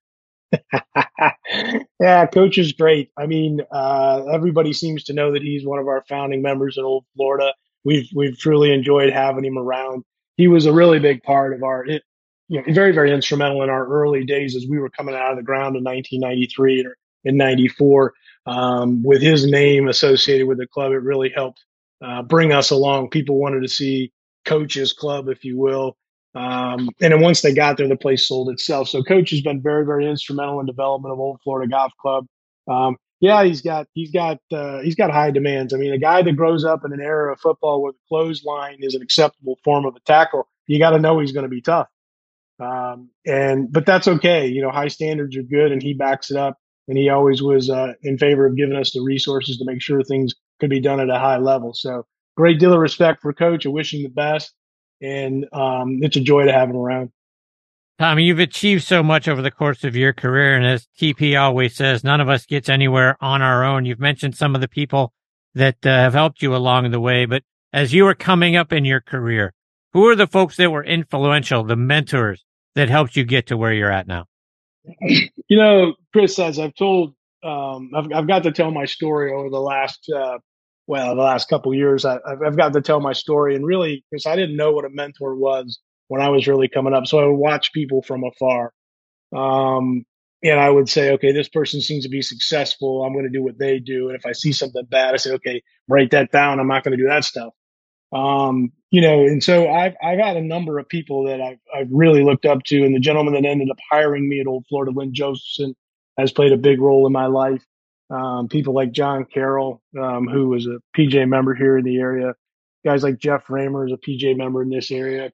Yeah, Coach is great. I mean, uh, everybody seems to know that he's one of our founding members in Old Florida. We've we've truly enjoyed having him around. He was a really big part of our, it, you know, very, very instrumental in our early days as we were coming out of the ground in nineteen ninety-three or in ninety-four. Um, with his name associated with the club, it really helped uh, bring us along. People wanted to see Coach's club, if you will. Um, and then once they got there, the place sold itself. So Coach has been very, very instrumental in development of Old Florida Golf Club. Um, yeah, he's got, he's got, uh, he's got high demands. I mean, a guy that grows up in an era of football where the clothesline is an acceptable form of a tackle, you got to know he's going to be tough. Um, and, but that's okay. You know, high standards are good, and he backs it up. And he always was, uh, in favor of giving us the resources to make sure things could be done at a high level. So great deal of respect for Coach. I wish him the best. And um, it's a joy to have him around. Tommy, you've achieved so much over the course of your career, and as T P always says, none of us gets anywhere on our own. You've mentioned some of the people that uh, have helped you along the way, but as you were coming up in your career, who are the folks that were influential, the mentors that helped you get to where you're at now? You know, Chris, as I've told, um, I've, I've got to tell my story over the last uh, well, the last couple of years. I, I've, I've got to tell my story, and really, because I didn't know what a mentor was when I was really coming up. So I would watch people from afar. Um, and I would say, okay, this person seems to be successful. I'm going to do what they do. And if I see something bad, I say, okay, write that down. I'm not going to do that stuff. Um, you know, and so I've, I've had a number of people that I've, I've really looked up to, and the gentleman that ended up hiring me at Old Florida, Lynn Josephson, has played a big role in my life. Um, people like John Carroll, um, who was a P G A member here in the area. Guys like Jeff Raymer is a P G A member in this area.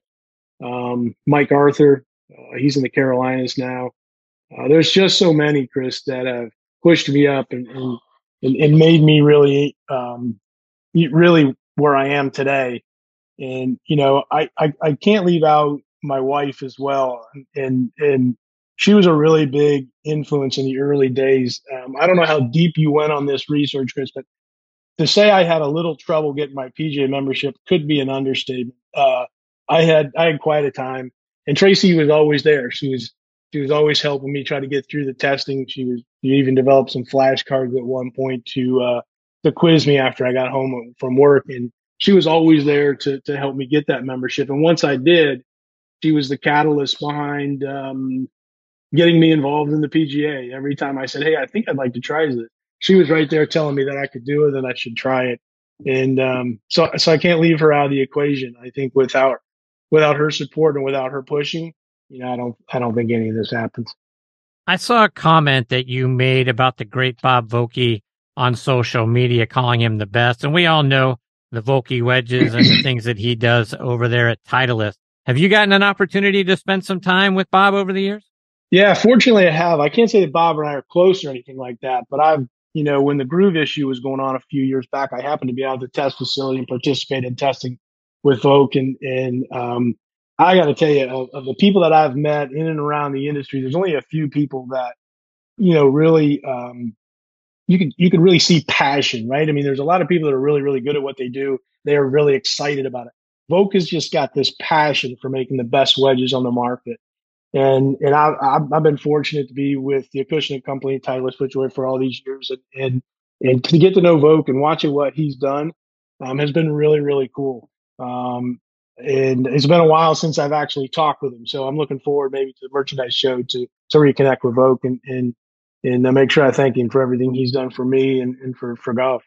Um, Mike Arthur, uh, he's in the Carolinas now. Uh, there's just so many, Chris, that have pushed me up and and, and, and made me really, um, really where I am today. And, you know, I, I, I can't leave out my wife as well. And, and she was a really big influence in the early days. Um, I don't know how deep you went on this research, Chris, but to say I had a little trouble getting my P G A membership could be an understatement. Uh, I had, I had quite a time, and Tracy was always there. She was, she was always helping me try to get through the testing. She was, she even developed some flashcards at one point to, uh, to quiz me after I got home from work. And she was always there to, to help me get that membership. And once I did, she was the catalyst behind, um, getting me involved in the P G A. Every time I said, "Hey, I think I'd like to try this," she was right there telling me that I could do it and I should try it. And um, so, so I can't leave her out of the equation. I think without without her support and without her pushing, you know, I don't I don't think any of this happens. I saw a comment that you made about the great Bob Vokey on social media, calling him the best, and we all know the Vokey wedges and the things that he does over there at Titleist. Have you gotten an opportunity to spend some time with Bob over the years? Yeah, fortunately I have. I can't say that Bob and I are close or anything like that, but I've, you know, when the groove issue was going on a few years back, I happened to be out at the test facility and participate in testing with Voke. And, and um, I got to tell you, of, of the people that I've met in and around the industry, there's only a few people that, you know, really, um, you could, you could really see passion, right? I mean, there's a lot of people that are really, really good at what they do. They are really excited about it. Voke has just got this passion for making the best wedges on the market. And and I, I've, I've been fortunate to be with the Acushnet Company, Titleist Switchway, for all these years, and, and and to get to know Voke and watching what he's done um, has been really, really cool. Um, and it's been a while since I've actually talked with him, so I'm looking forward maybe to the merchandise show to to reconnect with Voke and and and uh, make sure I thank him for everything he's done for me and, and for for golf.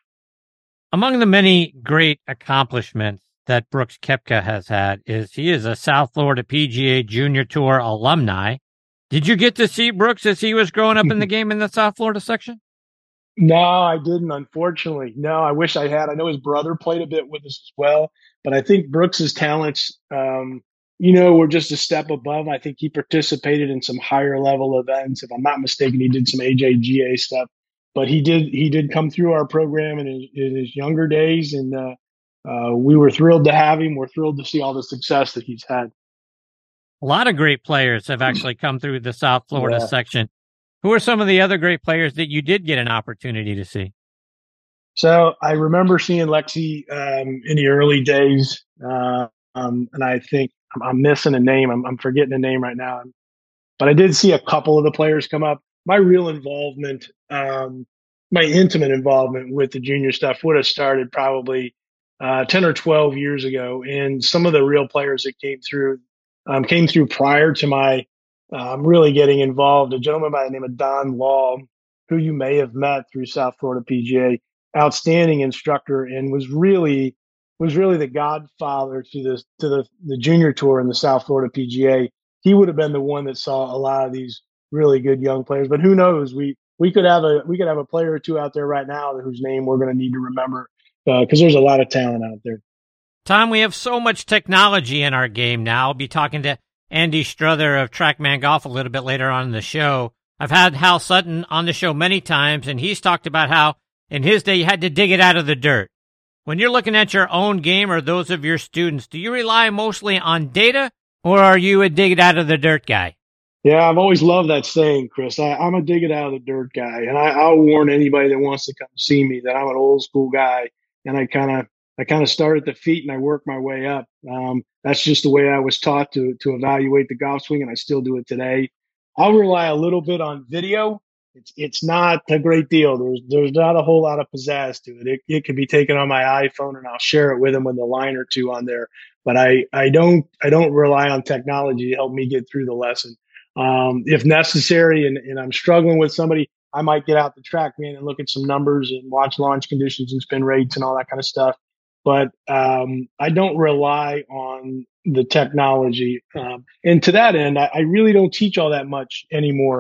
Among the many great accomplishments that Brooks Koepka has had is he is a South Florida P G A Junior Tour alumni. Did you get to see Brooks as he was growing up in the game in the South Florida section? No, I didn't, unfortunately. No, I wish I had. I know his brother played a bit with us as well, but I think Brooks's talents, um, you know, were just a step above. I think he participated in some higher level events. If I'm not mistaken, he did some A J G A stuff, but he did he did come through our program in his, in his younger days, and uh, Uh, we were thrilled to have him. We're thrilled to see all the success that he's had. A lot of great players have actually come through the South Florida yeah. section. Who are some of the other great players that you did get an opportunity to see? So I remember seeing Lexi um, in the early days, uh, um, and I think I'm, I'm missing a name. I'm, I'm forgetting a name right now. But I did see a couple of the players come up. My real involvement, um, my intimate involvement with the junior stuff would have started probably Uh, ten or twelve years ago. And some of the real players that came through, um, came through prior to my, um, really getting involved. A gentleman by the name of Don Law, who you may have met through South Florida P G A, outstanding instructor, and was really, was really the godfather to this, to the, the junior tour in the South Florida P G A. He would have been the one that saw a lot of these really good young players, but who knows? We, we could have a, we could have a player or two out there right now whose name we're going to need to remember, because uh, there's a lot of talent out there. Tom, we have so much technology in our game now. I'll be talking to Andy Struther of Trackman Golf a little bit later on in the show. I've had Hal Sutton on the show many times, and he's talked about how in his day you had to dig it out of the dirt. When you're looking at your own game or those of your students, do you rely mostly on data, or are you a dig it out of the dirt guy? Yeah, I've always loved that saying, Chris. I, I'm a dig it out of the dirt guy, and I, I'll warn anybody that wants to come see me that I'm an old school guy. And I kind of, I kind of start at the feet and I work my way up. Um, that's just the way I was taught to, to evaluate the golf swing, and I still do it today. I'll rely a little bit on video. It's, it's not a great deal. There's, there's not a whole lot of pizzazz to it. It, it can be taken on my iPhone and I'll share it with them with a line or two on there. But I, I don't, I don't rely on technology to help me get through the lesson. Um, if necessary, and, and I'm struggling with somebody, I might get out the TrackMan and look at some numbers and watch launch conditions and spin rates and all that kind of stuff. But um, I don't rely on the technology. Um, and to that end, I, I really don't teach all that much anymore.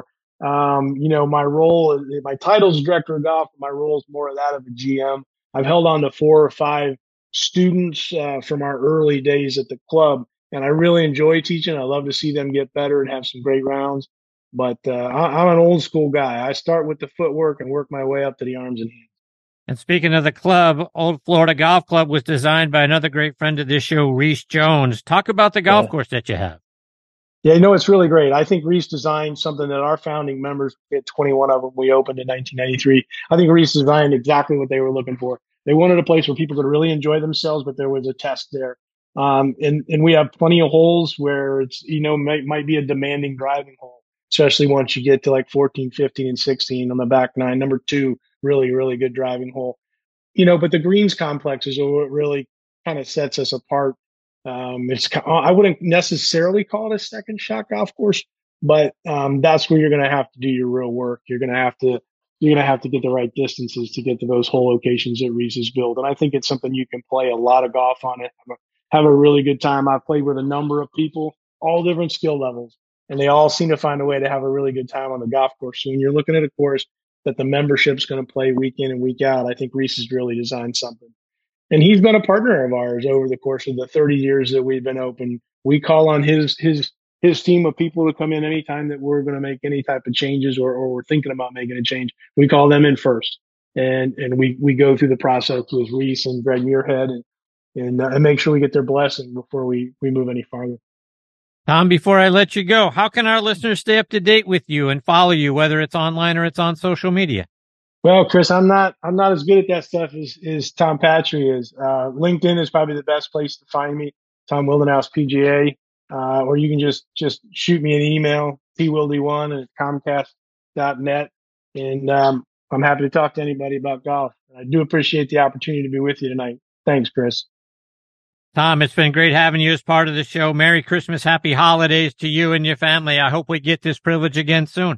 Um, you know, my role, my title is director of golf. My role is more of that of a G M. I've held on to four or five students uh, from our early days at the club, and I really enjoy teaching. I love to see them get better and have some great rounds. But uh, I, I'm an old school guy. I start with the footwork and work my way up to the arms and hands. And speaking of the club, Old Florida Golf Club was designed by another great friend of this show, Reese Jones. Talk about the golf yeah. course that you have. Yeah, you know, it's really great. I think Reese designed something that our founding members, we had twenty-one of them, we opened in nineteen ninety-three. I think Reese designed exactly what they were looking for. They wanted a place where people could really enjoy themselves, but there was a test there. Um, and, and we have plenty of holes where it's, you know, might, might be a demanding driving hole, especially once you get to like fourteen, fifteen, and sixteen on the back nine. Number two, really, really good driving hole. You know, but the greens complex is what really kind of sets us apart. Um, it's, I wouldn't necessarily call it a second shot golf course, but um, that's where you're going to have to do your real work. You're going to have to, you're going to have to get the right distances to get to those hole locations that Reese has built. And I think it's something you can play a lot of golf on it, have a, have a really good time. I've played with a number of people, all different skill levels, and they all seem to find a way to have a really good time on the golf course. So when you're looking at a course that the membership's going to play week in and week out, I think Reese has really designed something. And he's been a partner of ours over the course of the thirty years that we've been open. We call on his his his team of people to come in anytime that we're going to make any type of changes or, or we're thinking about making a change. We call them in first, and and we we go through the process with Reese and Greg Muirhead and and, uh, and make sure we get their blessing before we we move any farther. Tom, before I let you go, how can our listeners stay up to date with you and follow you, whether it's online or it's on social media? Well, Chris, I'm not I'm not as good at that stuff as, as Tom Patry is. Uh, LinkedIn is probably the best place to find me, Tom Wildenhouse P G A, uh, or you can just just shoot me an email, t wildy one at comcast dot net, and um, I'm happy to talk to anybody about golf. I do appreciate the opportunity to be with you tonight. Thanks, Chris. Tom, it's been great having you as part of the show. Merry Christmas, happy holidays to you and your family. I hope we get this privilege again soon.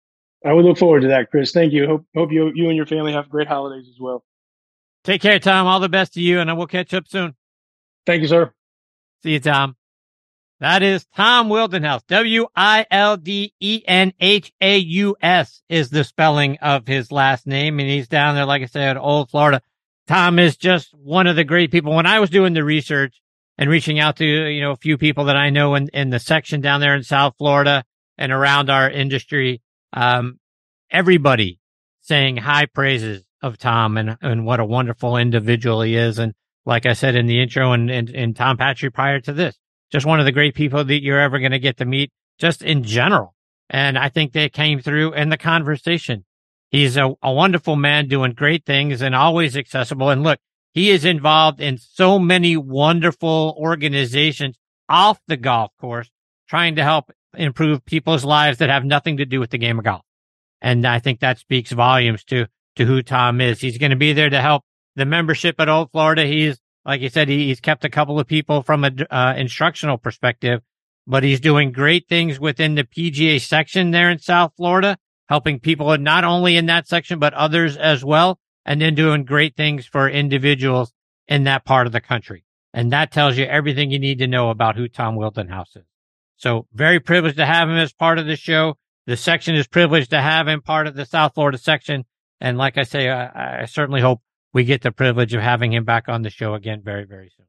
I would look forward to that, Chris. Thank you. Hope hope you you and your family have great holidays as well. Take care, Tom. All the best to you, and we'll catch up soon. Thank you, sir. See you, Tom. That is Tom Wildenhouse. W I L D E N H A U S is the spelling of his last name, and he's down there, like I said, Old Florida. Tom is just one of the great people. When I was doing the research and reaching out to, you know, a few people that I know in, in the section down there in South Florida and around our industry, Um, everybody saying high praises of Tom and, and what a wonderful individual he is. And like I said in the intro and, and, and Tom Patry prior to this, just one of the great people that you're ever going to get to meet just in general. And I think they came through in the conversation. He's a, a wonderful man doing great things and always accessible. And look, he is involved in so many wonderful organizations off the golf course, trying to help improve people's lives that have nothing to do with the game of golf. And I think that speaks volumes to, to who Tom is. He's going to be there to help the membership at Old Florida. He's, like you said, he, he's kept a couple of people from an uh, instructional perspective, but he's doing great things within the P G A section there in South Florida, helping people not only in that section, but others as well. And then doing great things for individuals in that part of the country. And that tells you everything you need to know about who Tom Wildenhouse is. So very privileged to have him as part of the show. The section is privileged to have him part of the South Florida section. And like I say, I, I certainly hope we get the privilege of having him back on the show again very, very soon.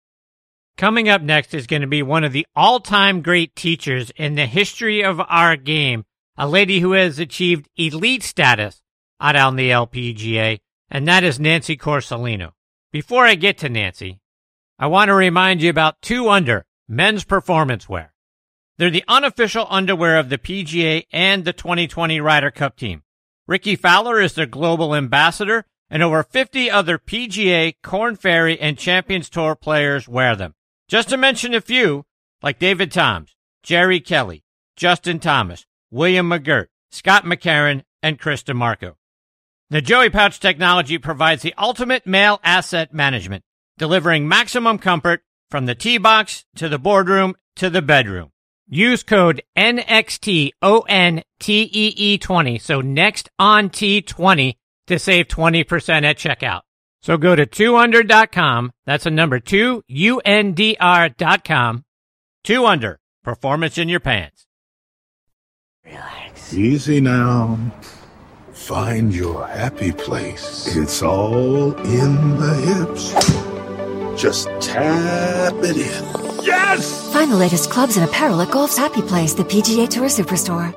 Coming up next is going to be one of the all-time great teachers in the history of our game, a lady who has achieved elite status out on the L P G A, and that is Nancy Corsolino. Before I get to Nancy, I want to remind you about Two Under men's performance wear. They're the unofficial underwear of the P G A and the twenty twenty Ryder Cup team. Ricky Fowler is their global ambassador, and over fifty other P G A, Korn Ferry, and Champions Tour players wear them. Just to mention a few, like David Toms, Jerry Kelly, Justin Thomas, William McGirt, Scott McCarron, and Chris DeMarco. The Joey Pouch technology provides the ultimate male asset management, delivering maximum comfort from the tee box to the boardroom to the bedroom. Use code N X T O N T E E twenty, so Next On T twenty, to save twenty percent at checkout. So go to two under dot com, that's a number two, U N D R dot com, Two Under, performance in your pants. Relax. Easy now. Find your happy place. It's all in the hips. Just tap it in. Yes! Find the latest clubs and apparel at Golf's Happy Place, the P G A Tour Superstore.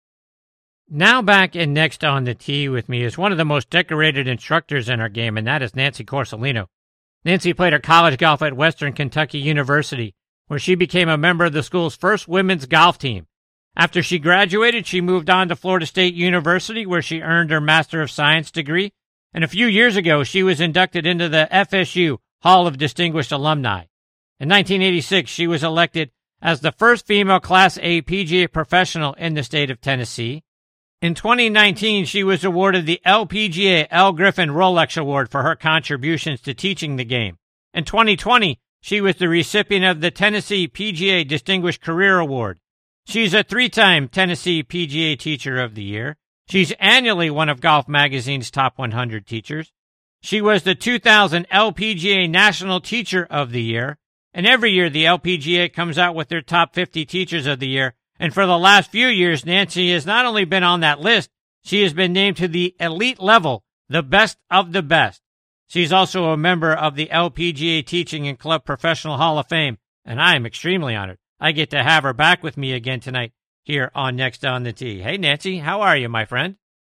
Now back in Next on the Tee with me is one of the most decorated instructors in our game, and that is Nancy Corsolino. Nancy played her college golf at Western Kentucky University, where she became a member of the school's first women's golf team. After she graduated, she moved on to Florida State University, where she earned her Master of Science degree, and a few years ago, she was inducted into the F S U Hall of Distinguished Alumni. In nineteen eighty-six, she was elected as the first female Class A P G A professional in the state of Tennessee. In twenty nineteen, she was awarded the L P G A L. Griffin Rolex Award for her contributions to teaching the game. In twenty twenty, she was the recipient of the Tennessee P G A Distinguished Career Award. She's a three-time Tennessee P G A Teacher of the Year. She's annually one of Golf Magazine's top one hundred teachers. She was the two thousand L P G A National Teacher of the Year. And every year, the L P G A comes out with their top fifty Teachers of the Year. And for the last few years, Nancy has not only been on that list, she has been named to the elite level, the best of the best. She's also a member of the L P G A Teaching and Club Professional Hall of Fame, and I am extremely honored I get to have her back with me again tonight here on Next on the Tee. Hey, Nancy, how are you, my friend?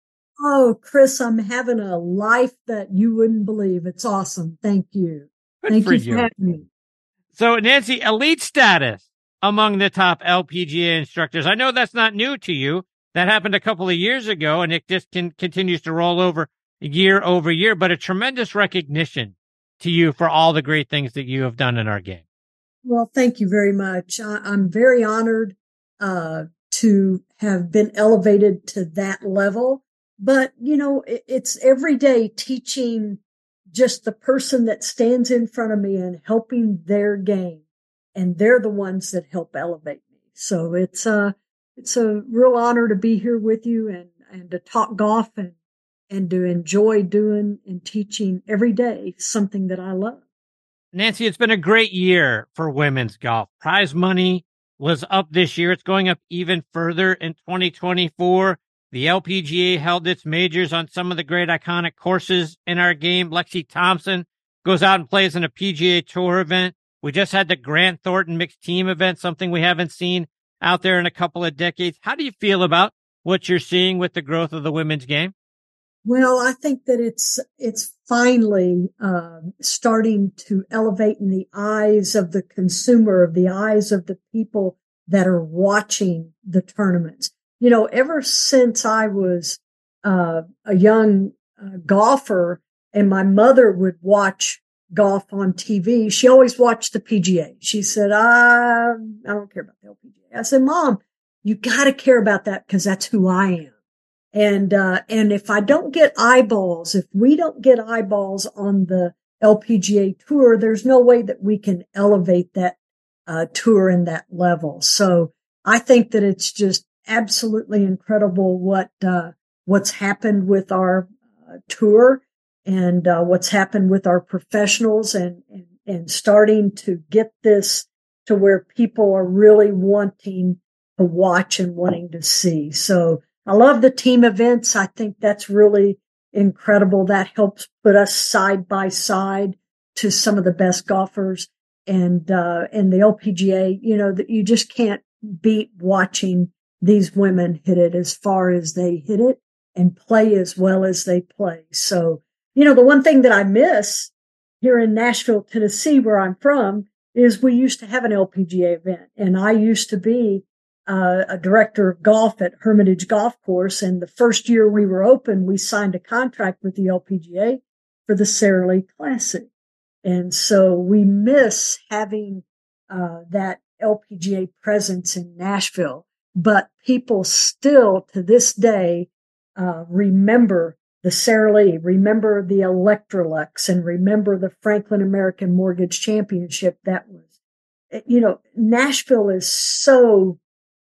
Oh, Chris, I'm having a life that you wouldn't believe. It's awesome. Thank you. Good Thank for you you. for having me. So, Nancy, elite status among the top L P G A instructors. I know that's not new to you. That happened a couple of years ago, and it just can, continues to roll over year over year, but a tremendous recognition to you for all the great things that you have done in our game. Well, thank you very much. I, I'm very honored uh, to have been elevated to that level. But, you know, it, it's every day teaching just the person that stands in front of me and helping their game. And they're the ones that help elevate me. So it's uh it's a real honor to be here with you and, and to talk golf and, and to enjoy doing and teaching every day something that I love. Nancy, it's been a great year for women's golf. Prize money was up this year. It's going up even further in twenty twenty-four. The L P G A held its majors on some of the great iconic courses in our game. Lexi Thompson goes out and plays in a P G A Tour event. We just had the Grant Thornton mixed team event, something we haven't seen out there in a couple of decades. How do you feel about what you're seeing with the growth of the women's game? Well, I think that it's it's finally uh, starting to elevate in the eyes of the consumer, of the eyes of the people that are watching the tournaments. You know, ever since I was uh, a young uh, golfer and my mother would watch golf on T V, she always watched the P G A. She said, I, I don't care about the L P G A. I said, Mom, you got to care about that because that's who I am. And, uh, and if I don't get eyeballs, if we don't get eyeballs on the L P G A tour, there's no way that we can elevate that, uh, tour in that level. So I think that it's just absolutely incredible what, uh, what's happened with our uh, tour and, uh, what's happened with our professionals and, and, and starting to get this to where people are really wanting to watch and wanting to see. So, I love the team events. I think that's really incredible. That helps put us side by side to some of the best golfers. And, uh, and the L P G A, you know, that you just can't beat watching these women hit it as far as they hit it and play as well as they play. So, you know, the one thing that I miss here in Nashville, Tennessee, where I'm from, is we used to have an L P G A event, and I used to be Uh, a director of golf at Hermitage Golf Course. And the first year we were open, we signed a contract with the L P G A for the Sara Lee Classic. And so we miss having uh, that L P G A presence in Nashville. But people still to this day uh, remember the Sara Lee, remember the Electrolux, and remember the Franklin American Mortgage Championship. That was, you know, Nashville is so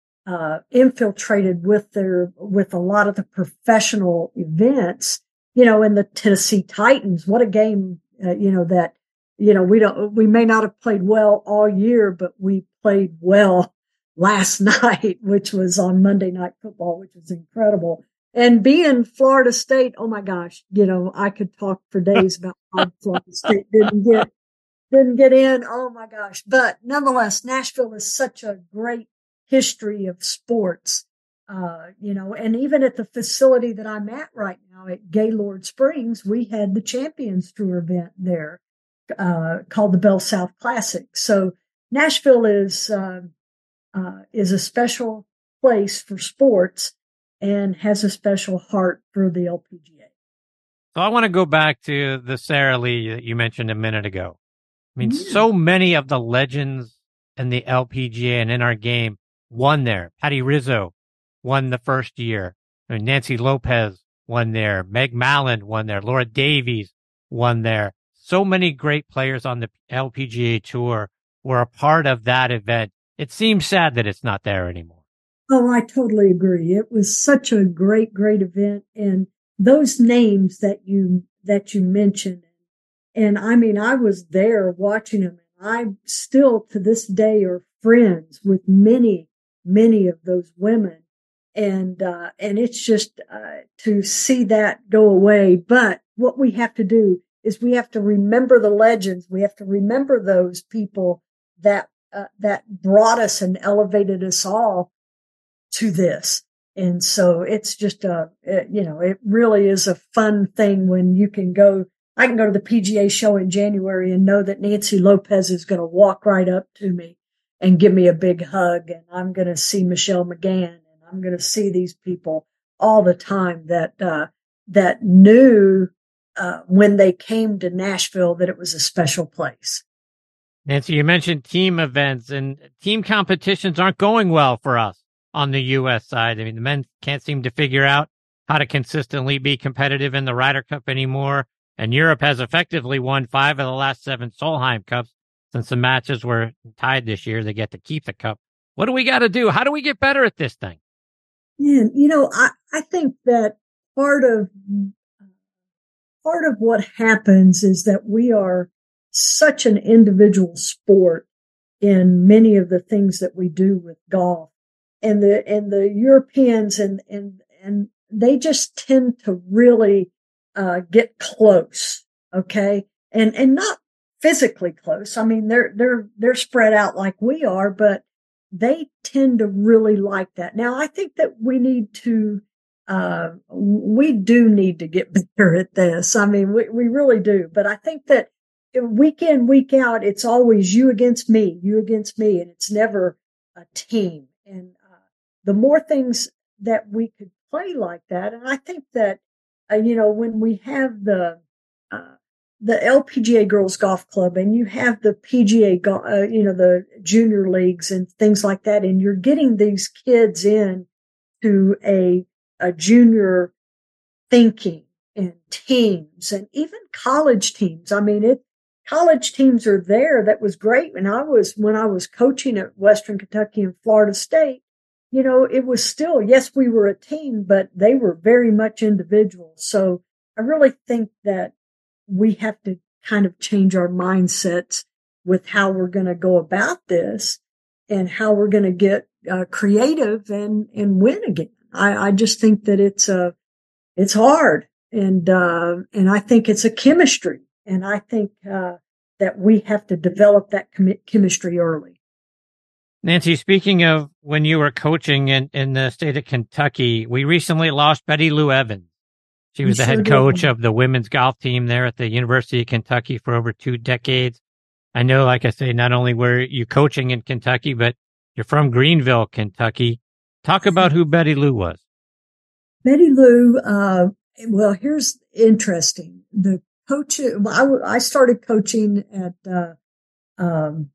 Uh, infiltrated with their, with a lot of the professional events, you know, in the Tennessee Titans. What a game, uh, you know, that, you know, we don't, we may not have played well all year, but we played well last night, which was on Monday Night Football, which was incredible. And being Florida State, oh my gosh, you know, I could talk for days about why Florida State didn't get didn't get in. Oh my gosh. But nonetheless, Nashville is such a great history of sports. Uh, you know, and even at the facility that I'm at right now at Gaylord Springs, we had the Champions Tour event there, uh, called the Bell South Classic. So Nashville is, uh, uh, is a special place for sports and has a special heart for the L P G A. So I want to go back to the Sara Lee that you mentioned a minute ago. I mean, yeah. so many of the legends in the L P G A and in our game won there. Patty Rizzo won the first year. I mean, Nancy Lopez won there. Meg Mallon won there. Laura Davies won there. So many great players on the L P G A Tour were a part of that event. It seems sad that it's not there anymore. Oh, I totally agree. It was such a great, great event. And those names that you, that you mentioned, and I mean, I was there watching them, and I still to this day are friends with many, many of those women. And, uh, and it's just, uh, to see that go away. But what we have to do is we have to remember the legends. We have to remember those people that, uh, that brought us and elevated us all to this. And so it's just a, it, you know, it really is a fun thing when you can go, I can go to the P G A show in January and know that Nancy Lopez is going to walk right up to me and give me a big hug. And I'm going to see Michelle McGann, and I'm going to see these people all the time that, uh, that knew, uh, when they came to Nashville that it was a special place. Nancy, you mentioned team events, and team competitions aren't going well for us on the U S side. I mean, the men can't seem to figure out how to consistently be competitive in the Ryder Cup anymore. And Europe has effectively won five of the last seven Solheim Cups. Since the matches were tied this year, they get to keep the cup. What do we got to do? How do we get better at this thing? Yeah, you know, I, I think that part of, part of what happens is that we are such an individual sport in many of the things that we do with golf. And the, and the Europeans and, and, and they just tend to really, uh, get close. Okay. And, and not physically close. I mean, they're, they're, they're spread out like we are, but they tend to really like that. Now, I think that we need to, uh, we do need to get better at this. I mean, we, we really do, but I think that week in, week out, it's always you against me, you against me, and it's never a team. And the more things that we could play like that. And I think that, uh, you know, when we have the, uh, the L P G A Girls Golf Club and you have the P G A, go- uh, you know, the junior leagues and things like that, and you're getting these kids in to a, a junior thinking and teams and even college teams. I mean, it, college teams are there. That was great. And I was, when I was coaching at Western Kentucky and Florida State, you know, it was still, yes, we were a team, but they were very much individuals. So I really think that we have to kind of change our mindsets with how we're going to go about this and how we're going to get uh, creative and, and win again. I, I just think that it's a, it's hard. And, uh, and I think it's a chemistry. And I think, uh, that we have to develop that com- chemistry early. Nancy, speaking of when you were coaching in, in the state of Kentucky, we recently lost Betty Lou Evans. She was the head coach of the women's golf team there at the University of Kentucky for over two decades. I know, like I say, not only were you coaching in Kentucky, but you're from Greenville, Kentucky. Talk about who Betty Lou was. Betty Lou, uh, well, here's interesting. The coach, I, I started coaching at, uh, um,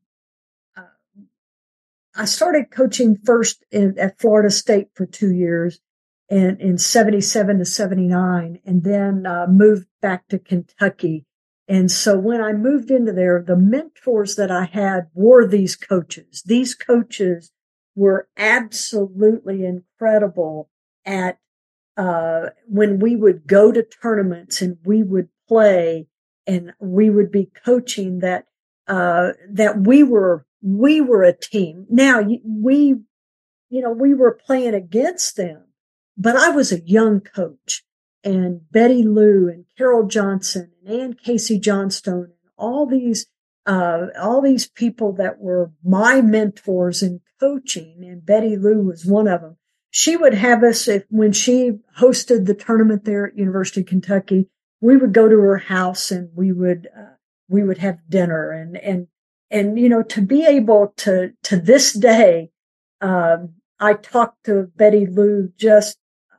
I started coaching first in, at Florida State for two years and in seventy-seven to seventy-nine, and then uh, moved back to Kentucky. And so when I moved into there, the mentors that I had were these coaches. These coaches were absolutely incredible at, uh, when we would go to tournaments and we would play and we would be coaching that, uh, that we were, we were a team. Now we, you know, we were playing against them, but I was a young coach, and Betty Lou and Carol Johnson and Ann Casey Johnstone and all these, uh, all these people that were my mentors in coaching, and Betty Lou was one of them. She would have us, if when she hosted the tournament there at University of Kentucky, we would go to her house and we would, uh, we would have dinner and, and, and, you know, to be able to, to this day, um, I talked to Betty Lou just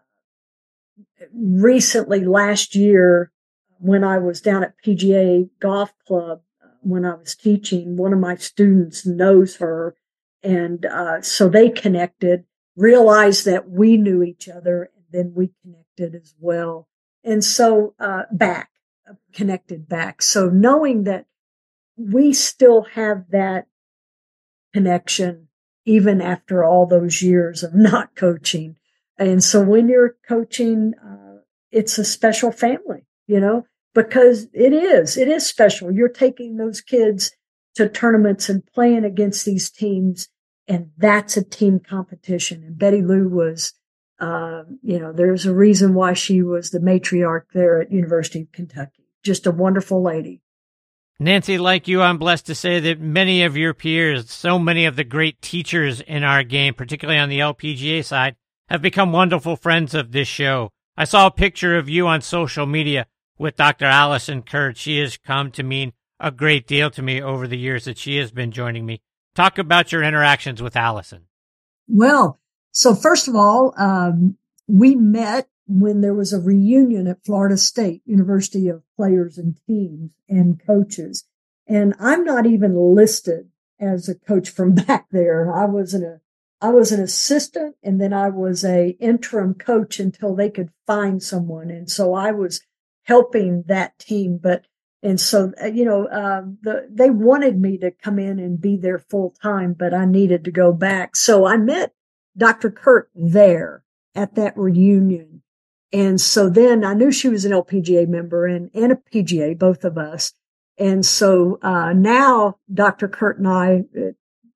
recently last year when I was down at P G A Golf Club, when I was teaching. One of my students knows her. And, uh, so they connected, realized that we knew each other, and then we connected as well. And so, uh, back, connected back. So knowing that we still have that connection, even after all those years of not coaching. And so when you're coaching, uh, it's a special family, you know, because it is, it is special. You're taking those kids to tournaments and playing against these teams, and that's a team competition. And Betty Lou was, uh, you know, there's a reason why she was the matriarch there at University of Kentucky. Just a wonderful lady. Nancy, like you, I'm blessed to say that many of your peers, so many of the great teachers in our game, particularly on the L P G A side, have become wonderful friends of this show. I saw a picture of you on social media with Doctor Allison Kurt. She has come to mean a great deal to me over the years that she has been joining me. Talk about your interactions with Allison. Well, so first of all, um, we met when there was a reunion at Florida State University of players and teams and coaches. And I'm not even listed as a coach from back there. I was an, I was an assistant, and then I was a interim coach until they could find someone. And so I was helping that team. But, and so, you know, um, the, they wanted me to come in and be there full time, but I needed to go back. So I met Doctor Kurt there at that reunion. And so then I knew she was an L P G A member and, and a P G A, both of us. And so, uh, now Doctor Kurt and I, uh,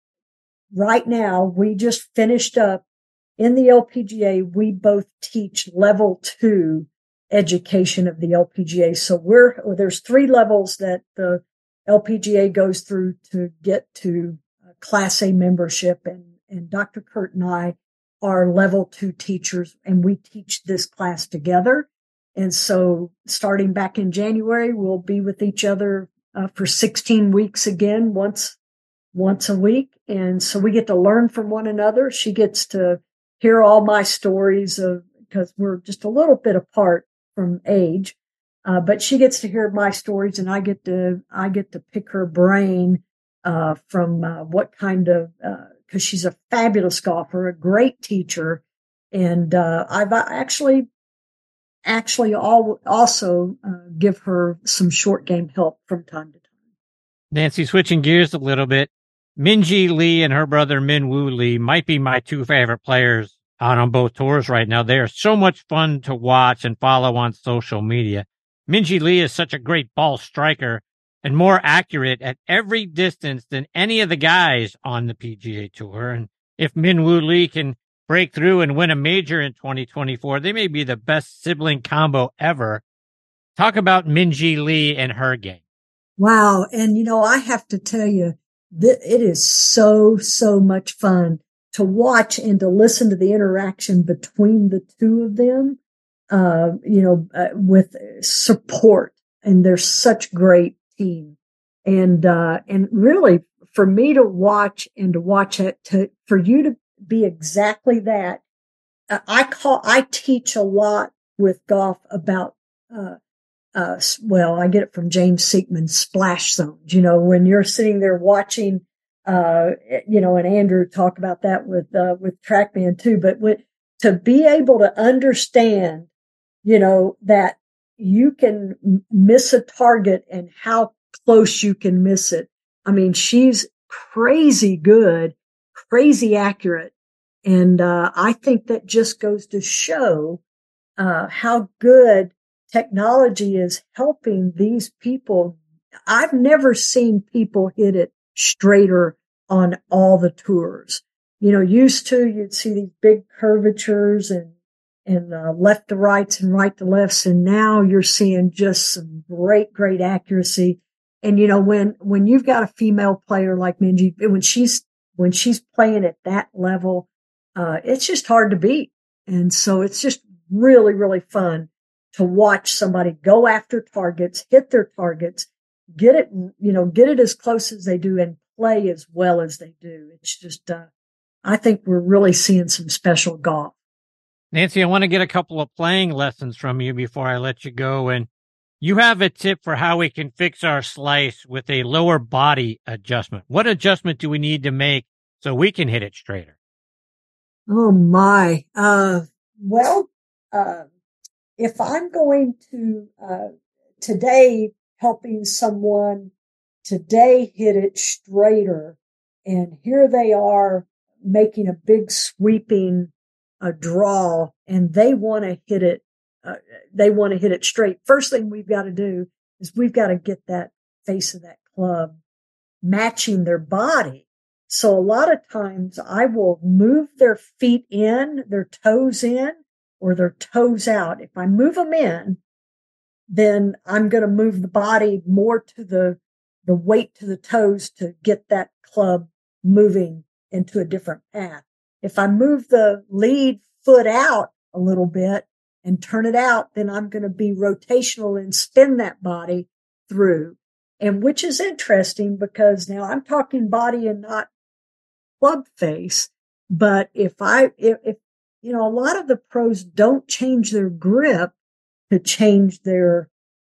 right now, we just finished up in the L P G A. We both teach level two education of the L P G A. So we're, well, there's three levels that the L P G A goes through to get to uh, Class A membership. And, and Doctor Kurt and I are level two teachers, and we teach this class together. And so starting back in January, we'll be with each other uh, for sixteen weeks again, once, once a week. And so we get to learn from one another. She gets to hear all my stories of, because we're just a little bit apart from age. Uh, but she gets to hear my stories, and I get to, I get to pick her brain, uh, from, uh, what kind of, uh, because she's a fabulous golfer, a great teacher. And, uh, I've actually, actually all, also, uh, give her some short game help from time to time. Nancy, switching gears a little bit, Minjee Lee and her brother Minwoo Lee might be my two favorite players out on both tours right now. They are so much fun to watch and follow on social media. Minjee Lee is such a great ball striker and more accurate at every distance than any of the guys on the P G A Tour. And if Minwoo Lee can break through and win a major in twenty twenty-four, they may be the best sibling combo ever. Talk about Minjee Lee and her game. Wow. And, you know, I have to tell you, th- it is so, so much fun to watch and to listen to the interaction between the two of them, uh, you know, uh, with support. And they're such great team. And, uh, and really for me to watch and to watch it, to, for you to be exactly that, uh, I call, I teach a lot with golf about, uh, uh, well, I get it from James Seekman's splash zones, you know, when you're sitting there watching, uh, you know, and Andrew talk about that with, uh, with TrackMan too, but with, to be able to understand, you know, that you can miss a target and how close you can miss it. I mean, she's crazy good, crazy accurate. And, uh, I think that just goes to show, uh, how good technology is helping these people. I've never seen people hit it straighter on all the tours. you know, used to, you'd see these big curvatures and, and uh, left to rights and right to lefts. And now you're seeing just some great, great accuracy. And, you know, when, when you've got a female player like Minjee, when she's, when she's playing at that level, uh, it's just hard to beat. And so it's just really, really fun to watch somebody go after targets, hit their targets, get it, you know, get it as close as they do and play as well as they do. It's just, uh, I think we're really seeing some special golf. Nancy, I want to get a couple of playing lessons from you before I let you go. And you have a tip for how we can fix our slice with a lower body adjustment. What adjustment do we need to make so we can hit it straighter? Oh my. Uh, well, uh, if I'm going to, uh, today helping someone today hit it straighter, and here they are making a big sweeping a draw, and they want to hit it, uh, they want to hit it straight. First thing we've got to do is we've got to get that face of that club matching their body. So a lot of times I will move their feet in, their toes in, or their toes out. If I move them in, then I'm going to move the body more to the, the weight to the toes to get that club moving into a different path. If I move the lead foot out a little bit and turn it out, then I'm going to be rotational and spin that body through. And which is interesting because now I'm talking body and not club face. But if I, if, if, you know, a lot of the pros don't change their grip to change their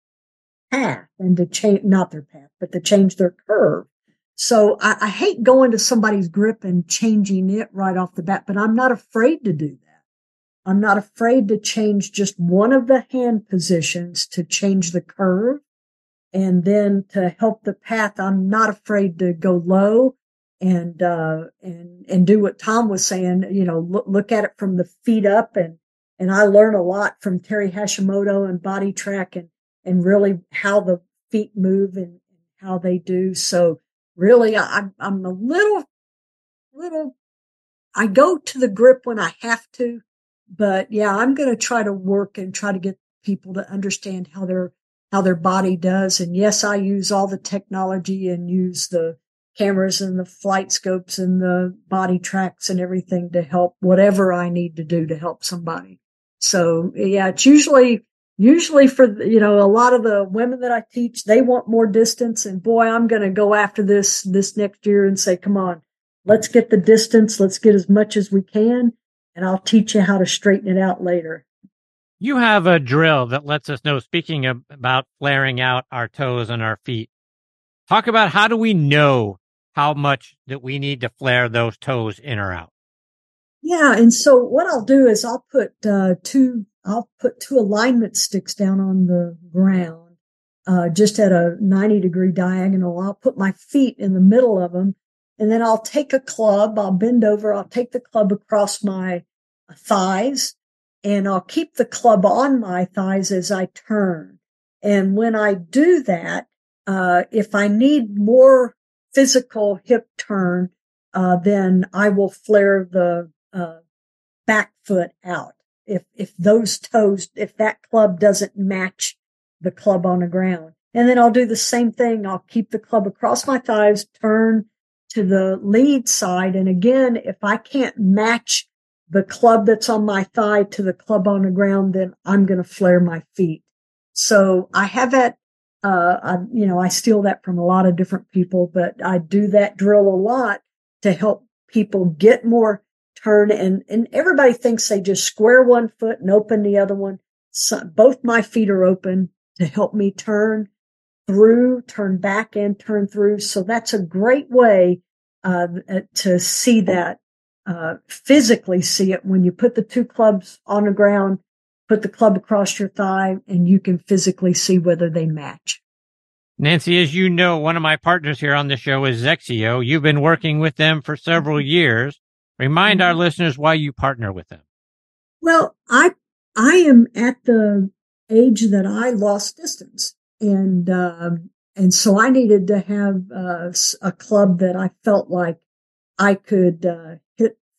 path and to change, not their path, but to change their curve. So I, I hate going to somebody's grip and changing it right off the bat, but I'm not afraid to do that. I'm not afraid to change just one of the hand positions to change the curve. And then to help the path, I'm not afraid to go low and, uh, and, and do what Tom was saying, you know, look, look at it from the feet up. And, and I learn a lot from Terry Hashimoto and Body Track and, and really how the feet move and how they do. So really, I, I'm a little, little, I go to the grip when I have to, but yeah, I'm going to try to work and try to get people to understand how their, how their body does. And yes, I use all the technology and use the cameras and the flight scopes and the body tracks and everything to help whatever I need to do to help somebody. So yeah, it's usually, usually for, you know, a lot of the women that I teach, they want more distance. And boy, I'm going to go after this, this next year and say, come on, let's get the distance. Let's get as much as we can. And I'll teach you how to straighten it out later. You have a drill that lets us know, speaking of, about flaring out our toes and our feet. Talk about how do we know how much that we need to flare those toes in or out? Yeah. And so what I'll do is I'll put, uh, two, I'll put two alignment sticks down on the ground, uh, just at a ninety degree diagonal. I'll put my feet in the middle of them, and then I'll take a club. I'll bend over. I'll take the club across my thighs, and I'll keep the club on my thighs as I turn. And when I do that, uh, if I need more physical hip turn, uh, then I will flare the, uh, back foot out. If, if those toes, if that club doesn't match the club on the ground. And then I'll do the same thing. I'll keep the club across my thighs, turn to the lead side. And again, if I can't match the club that's on my thigh to the club on the ground, then I'm going to flare my feet. So I have that, uh, I, you know, I steal that from a lot of different people, but I do that drill a lot to help people get more turn. And, and everybody thinks they just square one foot and open the other one. So both my feet are open to help me turn through, turn back and turn through. So that's a great way, uh, to see that. Uh, physically see it when you put the two clubs on the ground, put the club across your thigh, and you can physically see whether they match. Nancy, as you know, one of my partners here on the show is Zexio. You've been working with them for several years. Remind mm-hmm. our listeners why you partner with them. Well, I, I am at the age that I lost distance, and, um, and so I needed to have uh, a club that I felt like I could, uh, hit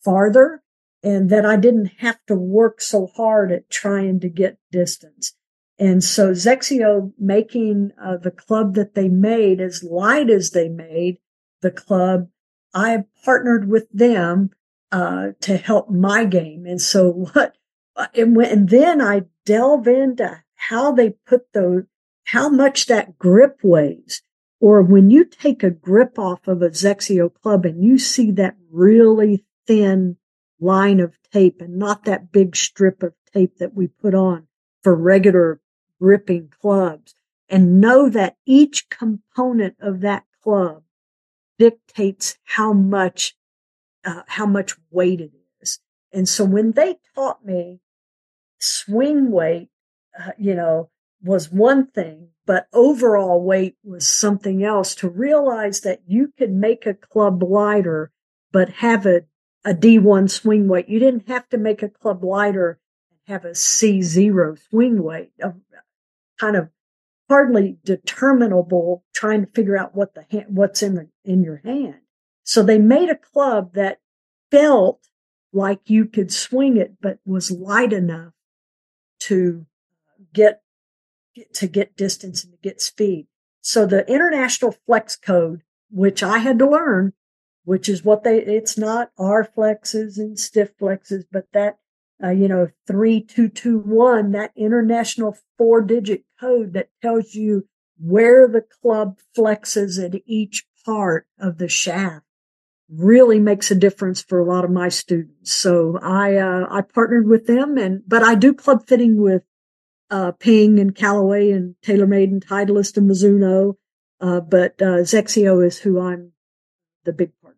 farther and that I didn't have to work so hard at trying to get distance. And so Zexio making uh, the club that they made, as light as they made the club, I partnered with them uh, to help my game. And so what, and, when, and then I delve into how they put those, how much that grip weighs. Or when you take a grip off of a Zexio club and you see that really thin line of tape and not that big strip of tape that we put on for regular gripping clubs, and know that each component of that club dictates how much, uh, how much weight it is. And so when they taught me swing weight, uh, you know, was one thing, but overall weight was something else, to realize that you could make a club lighter, but have a, a D one swing weight. You didn't have to make a club lighter and have a C zero swing weight, of kind of hardly determinable, trying to figure out what the hand, what's in the, in your hand. So they made a club that felt like you could swing it, but was light enough to get to get distance and to get speed. So the International Flex Code, which I had to learn, which is what they, it's not R flexes and stiff flexes, but that, uh, you know, three two two one, that international four digit code that tells you where the club flexes at each part of the shaft, really makes a difference for a lot of my students. So I, uh, I partnered with them, and, but I do club fitting with Uh, Ping and Callaway and TaylorMade and Titleist and Mizuno. Uh, but, uh, Zexio is who I'm the big partner.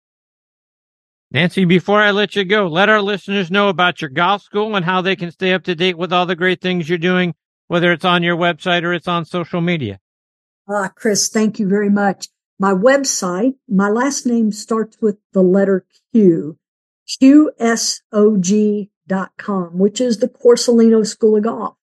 Nancy, before I let you go, let our listeners know about your golf school and how they can stay up to date with all the great things you're doing, whether it's on your website or it's on social media. Ah, Chris, thank you very much. My website, my last name starts with the letter Q, Q S O G dot com, which is the Corsolino School of Golf.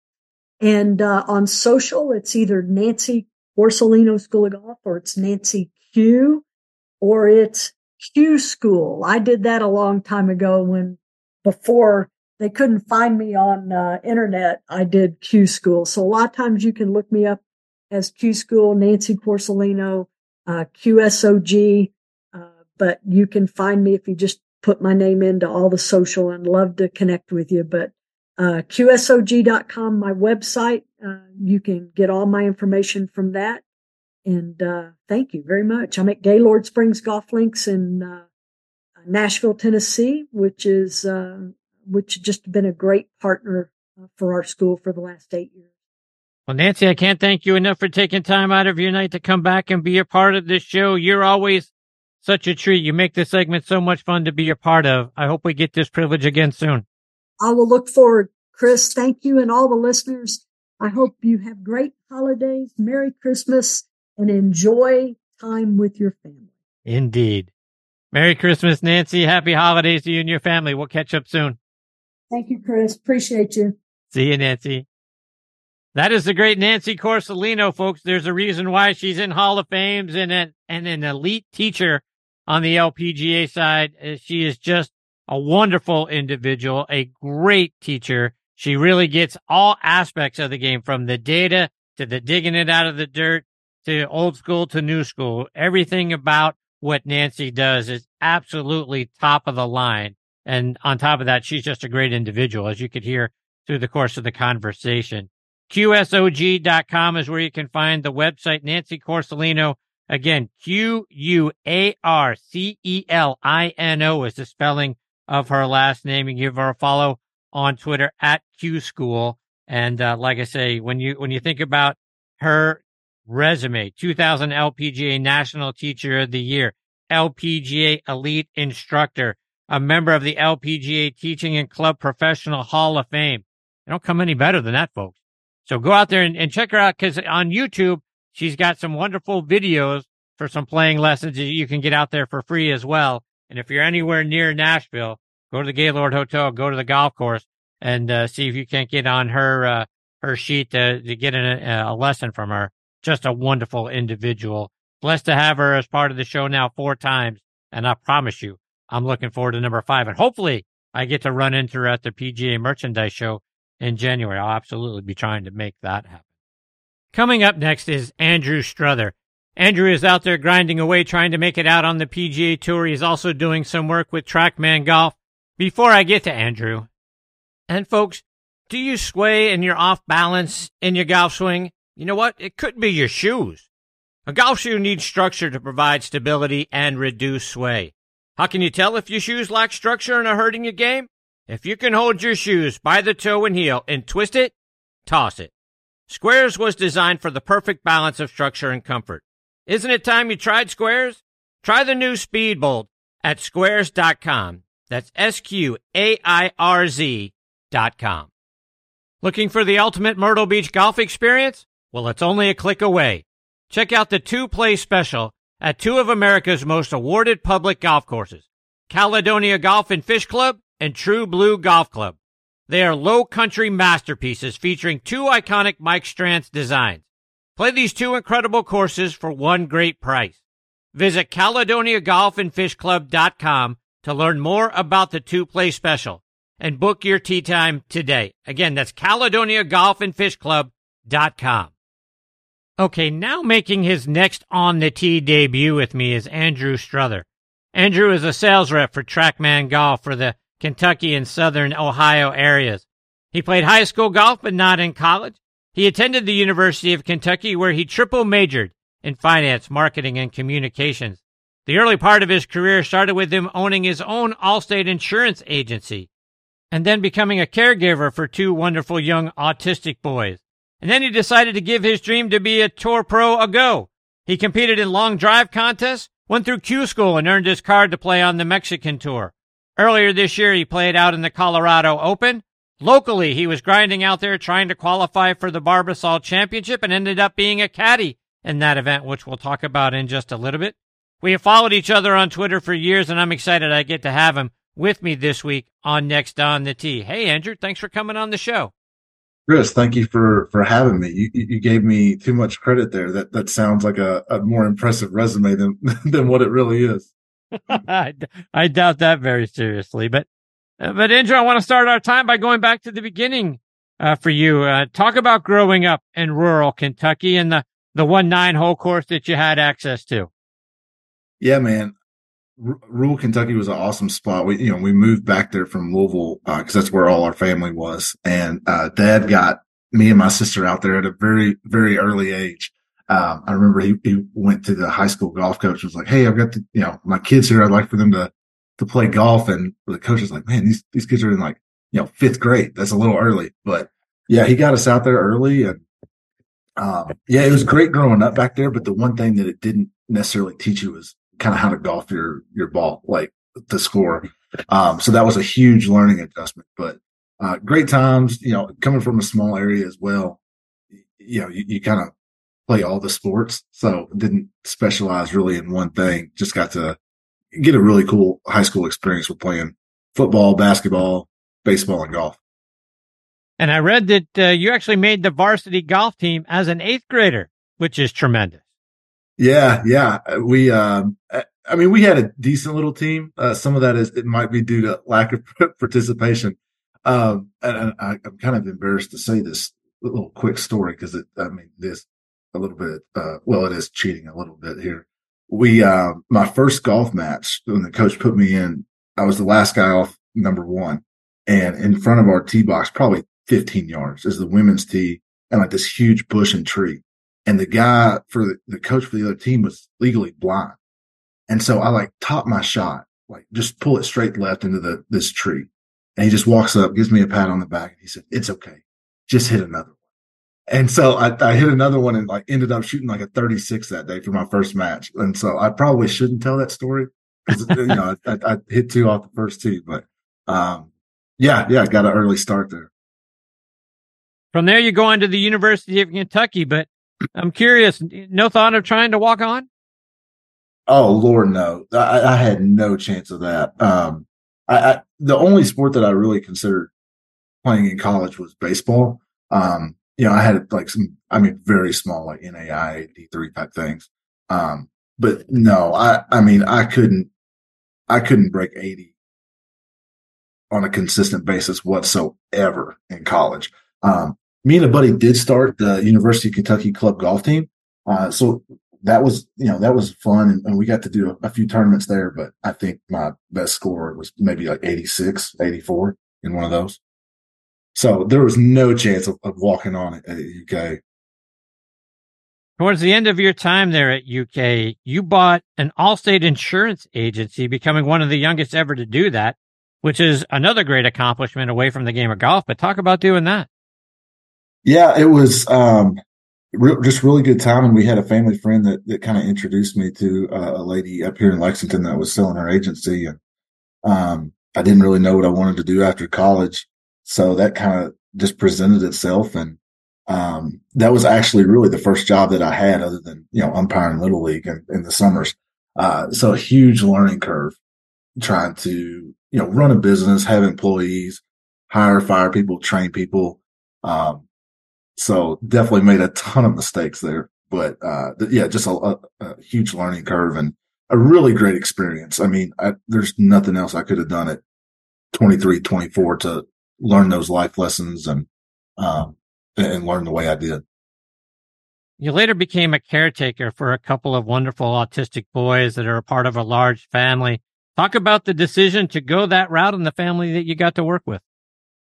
And uh, on social, it's either Nancy Corsolino School of Golf, or it's Nancy Q, or it's Q School. I did that a long time ago when, before they couldn't find me on uh, internet, I did Q School. So a lot of times you can look me up as Q School, Nancy Corsolino, uh, Q S O G, uh, but you can find me if you just put my name into all the social, and love to connect with you. But Uh, Q S O G dot com, my website. Uh, you can get all my information from that. And, uh, thank you very much. I'm at Gaylord Springs Golf Links in, uh, Nashville, Tennessee, which is, uh, which has just been a great partner for our school for the last eight years. Well, Nancy, I can't thank you enough for taking time out of your night to come back and be a part of this show. You're always such a treat. You make this segment so much fun to be a part of. I hope we get this privilege again soon. I will look forward. Chris, thank you, and all the listeners. I hope you have great holidays, Merry Christmas, and enjoy time with your family. Indeed. Merry Christmas, Nancy. Happy holidays to you and your family. We'll catch up soon. Thank you, Chris. Appreciate you. See you, Nancy. That is the great Nancy Corsolino, folks. There's a reason why she's in Hall of Fames and an, and an elite teacher on the L P G A side. She is just a wonderful individual, a great teacher. She really gets all aspects of the game, from the data to the digging it out of the dirt to old school to new school. Everything about what Nancy does is absolutely top of the line. And on top of that, she's just a great individual, as you could hear through the course of the conversation. Q S O G dot com is where you can find the website. Nancy Corsolino, again, Q U A R C E L I N O is the spelling of her last name. And give her a follow on Twitter at Q School. And uh, like I say, when you when you think about her resume, two thousand L P G A National Teacher of the Year, L P G A Elite Instructor, a member of the L P G A Teaching and Club Professional Hall of Fame. They don't come any better than that, folks. So go out there and, and check her out, because on YouTube, she's got some wonderful videos for some playing lessons that you can get out there for free as well. And if you're anywhere near Nashville, go to the Gaylord Hotel, go to the golf course, and uh, see if you can't get on her uh, her sheet to, to get a, a lesson from her. Just a wonderful individual. Blessed to have her as part of the show now four times. And I promise you, I'm looking forward to number five, and hopefully I get to run into her at the P G A Merchandise Show in January. I'll absolutely be trying to make that happen. Coming up next is Andrew Struther. Andrew is out there grinding away, trying to make it out on the P G A Tour. He's also doing some work with TrackMan Golf. Before I get to Andrew, and folks, do you sway and you're off balance in your golf swing? You know what? It could be your shoes. A golf shoe needs structure to provide stability and reduce sway. How can you tell if your shoes lack structure and are hurting your game? If you can hold your shoes by the toe and heel and twist it, toss it. Squares was designed for the perfect balance of structure and comfort. Isn't it time you tried Squares? Try the new Speedbolt at squares dot com. That's S Q A I R Z dot com. Looking for the ultimate Myrtle Beach golf experience? Well, it's only a click away. Check out the two-play special at two of America's most awarded public golf courses, Caledonia Golf and Fish Club and True Blue Golf Club. They are low country masterpieces featuring two iconic Mike Strantz designs. Play these two incredible courses for one great price. Visit Caledonia Golf and Fish Club dot com to learn more about the two-play special and book your tee time today. Again, that's Caledonia Golf and Fish Club dot com. Okay, now making his next On the Tee debut with me is Andrew Struther. Andrew is a sales rep for TrackMan Golf for the Kentucky and Southern Ohio areas. He played high school golf, but not in college. He attended the University of Kentucky, where he triple majored in finance, marketing, and communications. The early part of his career started with him owning his own Allstate insurance agency, and then becoming a caregiver for two wonderful young autistic boys. And then he decided to give his dream to be a tour pro a go. He competed in long drive contests, went through Q school, and earned his card to play on the Mexican tour. Earlier this year, he played out in the Colorado Open. Locally, he was grinding out there trying to qualify for the Barbasol Championship and ended up being a caddy in that event, which we'll talk about in just a little bit. We have followed each other on Twitter for years, and I'm excited I get to have him with me this week on Next on the Tee. Hey, Andrew, thanks for coming on the show. Chris, thank you for, for having me. You, you gave me too much credit there. That that sounds like a, a more impressive resume than than what it really is. I, I doubt that very seriously. But, uh, but Andrew, I want to start our time by going back to the beginning uh, for you. Uh, talk about growing up in rural Kentucky and the, the one nine hole course that you had access to. Yeah, man. R- rural Kentucky was an awesome spot. We, you know, we moved back there from Louisville because uh, that's where all our family was. And uh, Dad got me and my sister out there at a very, very early age. Um, I remember he, he went to the high school golf coach and was like, "Hey, I've got the, you know, my kids here. I'd like for them to to play golf." And the coach was like, "Man, these these kids are in like, you know, fifth grade. That's a little early." But yeah, he got us out there early, and um, yeah, it was great growing up back there. But the one thing that it didn't necessarily teach you was kind of how to golf your, your ball, like the score. Um, so that was a huge learning adjustment, but, uh, great times, you know, coming from a small area as well, you know, you, you kind of play all the sports. So didn't specialize really in one thing. Just got to get a really cool high school experience with playing football, basketball, baseball, and golf. And I read that uh, you actually made the varsity golf team as an eighth grader, which is tremendous. Yeah, yeah. We, um, I mean, we had a decent little team. Uh, some of that is, it might be due to lack of participation. Um, and I, I'm kind of embarrassed to say this little quick story because it, I mean, it is a little bit, uh, well, it is cheating a little bit here. We, uh, my first golf match, when the coach put me in, I was the last guy off number one, and in front of our tee box, probably fifteen yards, is the women's tee and like this huge bush and tree. And the guy for the, the coach for the other team was legally blind. And so I like top my shot, like just pull it straight left into the, this tree. And he just walks up, gives me a pat on the back. And he said, "It's okay. Just hit another one." And so I, I hit another one and like ended up shooting like a thirty-six that day for my first match. And so I probably shouldn't tell that story because, you know, I, I, I hit two off the first tee, but, um, yeah, yeah, got an early start there. From there, you go on to the University of Kentucky, but I'm curious, no thought of trying to walk on? Oh, Lord, no. I, I had no chance of that. Um, I, I, the only sport that I really considered playing in college was baseball. Um, you know, I had like some, I mean, very small, like N A I A, D three type things. Um, but no, I, I mean, I couldn't, I couldn't break eighty on a consistent basis whatsoever in college. Um, me and a buddy did start the University of Kentucky club golf team. Uh, so that was, you know, that was fun. And, and we got to do a, a few tournaments there, but I think my best score was maybe like eighty-six, eighty-four in one of those. So there was no chance of, of walking on it at U K. Towards the end of your time there at U K, you bought an Allstate insurance agency, becoming one of the youngest ever to do that, which is another great accomplishment away from the game of golf. But talk about doing that. Yeah, it was um, re- just really good time. And we had a family friend that, that kind of introduced me to uh, a lady up here in Lexington that was selling her agency. And um, I didn't really know what I wanted to do after college. So that kind of just presented itself. And um, that was actually really the first job that I had other than, you know, umpiring Little League in, in the summers. Uh, so a huge learning curve trying to, you know, run a business, have employees, hire, fire people, train people. Um, so definitely made a ton of mistakes there, but, uh, yeah, just a, a, a huge learning curve and a really great experience. I mean, I, there's nothing else I could have done at twenty-three, twenty-four to learn those life lessons and, um, and learn the way I did. You later became a caretaker for a couple of wonderful autistic boys that are a part of a large family. Talk about the decision to go that route and the family that you got to work with.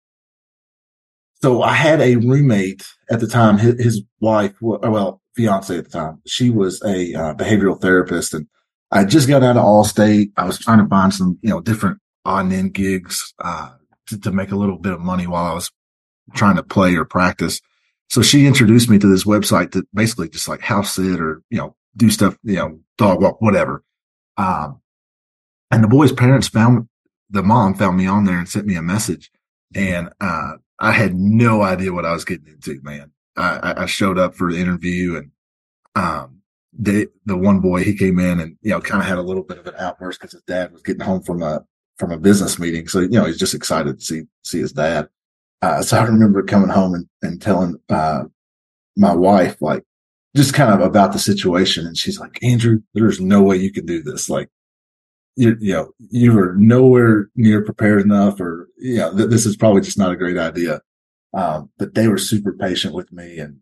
So I had a roommate at the time, his, his wife, well, fiance at the time, she was a uh, behavioral therapist, and I just got out of Allstate. I was trying to find some, you know, different odd and end gigs, uh, to, to make a little bit of money while I was trying to play or practice. So she introduced me to this website that basically just like house sit or, you know, do stuff, you know, dog walk, whatever. Um, and the boy's parents found, the mom found me on there and sent me a message. And, uh, I had no idea what I was getting into, man. I, I showed up for the interview and, um, the, the one boy, he came in and, you know, kind of had a little bit of an outburst because his dad was getting home from a, from a business meeting. So, you know, he's just excited to see, see his dad. Uh, so I remember coming home and, and telling, uh, my wife, like, just kind of about the situation. And she's like, Andrew, there's no way you can do this. Like, you, you know, you were nowhere near prepared enough, or, you know, th- this is probably just not a great idea. Um, but they were super patient with me and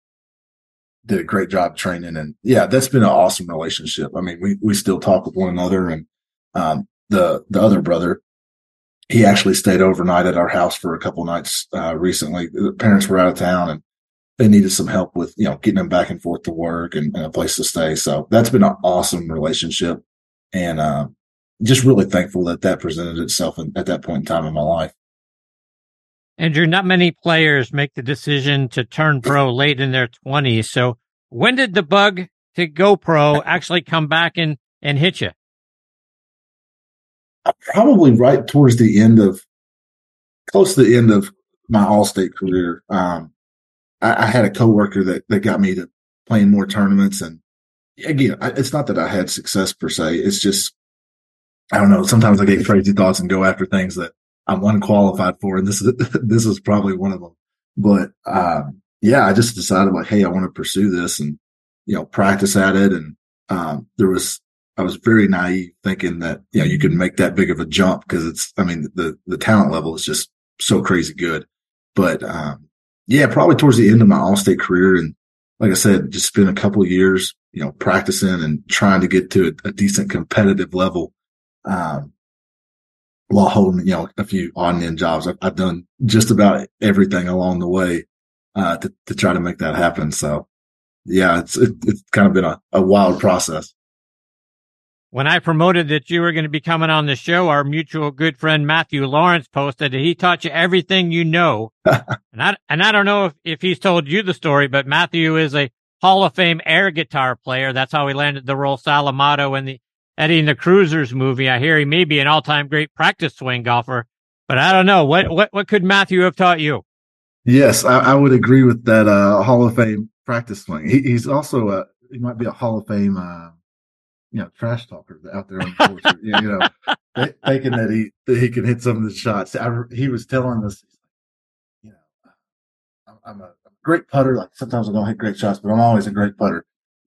did a great job training. And yeah, that's been an awesome relationship. I mean, we, we still talk with one another, and, um, the, the other brother, he actually stayed overnight at our house for a couple nights, uh, recently. The parents were out of town and they needed some help with, you know, getting them back and forth to work and, and a place to stay. So that's been an awesome relationship. And, um, uh, just really thankful that that presented itself in, at that point in time in my life. Andrew, not many players make the decision to turn pro late in their twenties. So when did the bug to go pro actually come back and, and hit you? Probably right towards the end of, close to the end of my Allstate career. Um, I, I had a coworker that, that got me to playing more tournaments. And again, I, it's not that I had success per se. It's just, I don't know. Sometimes I get crazy thoughts and go after things that I'm unqualified for. And this is, this is probably one of them. But, um, yeah, I just decided like, hey, I want to pursue this and, you know, practice at it. And, um, there was, I was very naive thinking that, you know, you could make that big of a jump because it's, I mean, the, the talent level is just so crazy good. But, um, yeah, probably towards the end of my Allstate career. And like I said, just spent a couple of years, you know, practicing and trying to get to a, a decent competitive level. Um, while holding, you know, a few odd and end jobs. I've, I've done just about everything along the way, uh, to, to try to make that happen. So yeah, it's, it, it's kind of been a, a wild process. When I promoted that you were going to be coming on the show, our mutual good friend Matthew Lawrence posted that he taught you everything you know. and I, and I don't know if, if he's told you the story, but Matthew is a Hall of Fame air guitar player. That's how he landed the role Salamato in the Eddie and the Cruisers movie. I hear he may be an all-time great practice swing golfer, but I don't know. What what what could Matthew have taught you? Yes, I, I would agree with that. Uh, Hall of Fame practice swing. He, he's also a he might be a Hall of Fame, uh, you know, trash talker out there on the course. you, you know, th- thinking that he that he can hit some of the shots. I, he was telling us, you know, I'm, I'm a great putter. Like sometimes I don't hit great shots, but I'm always a great putter.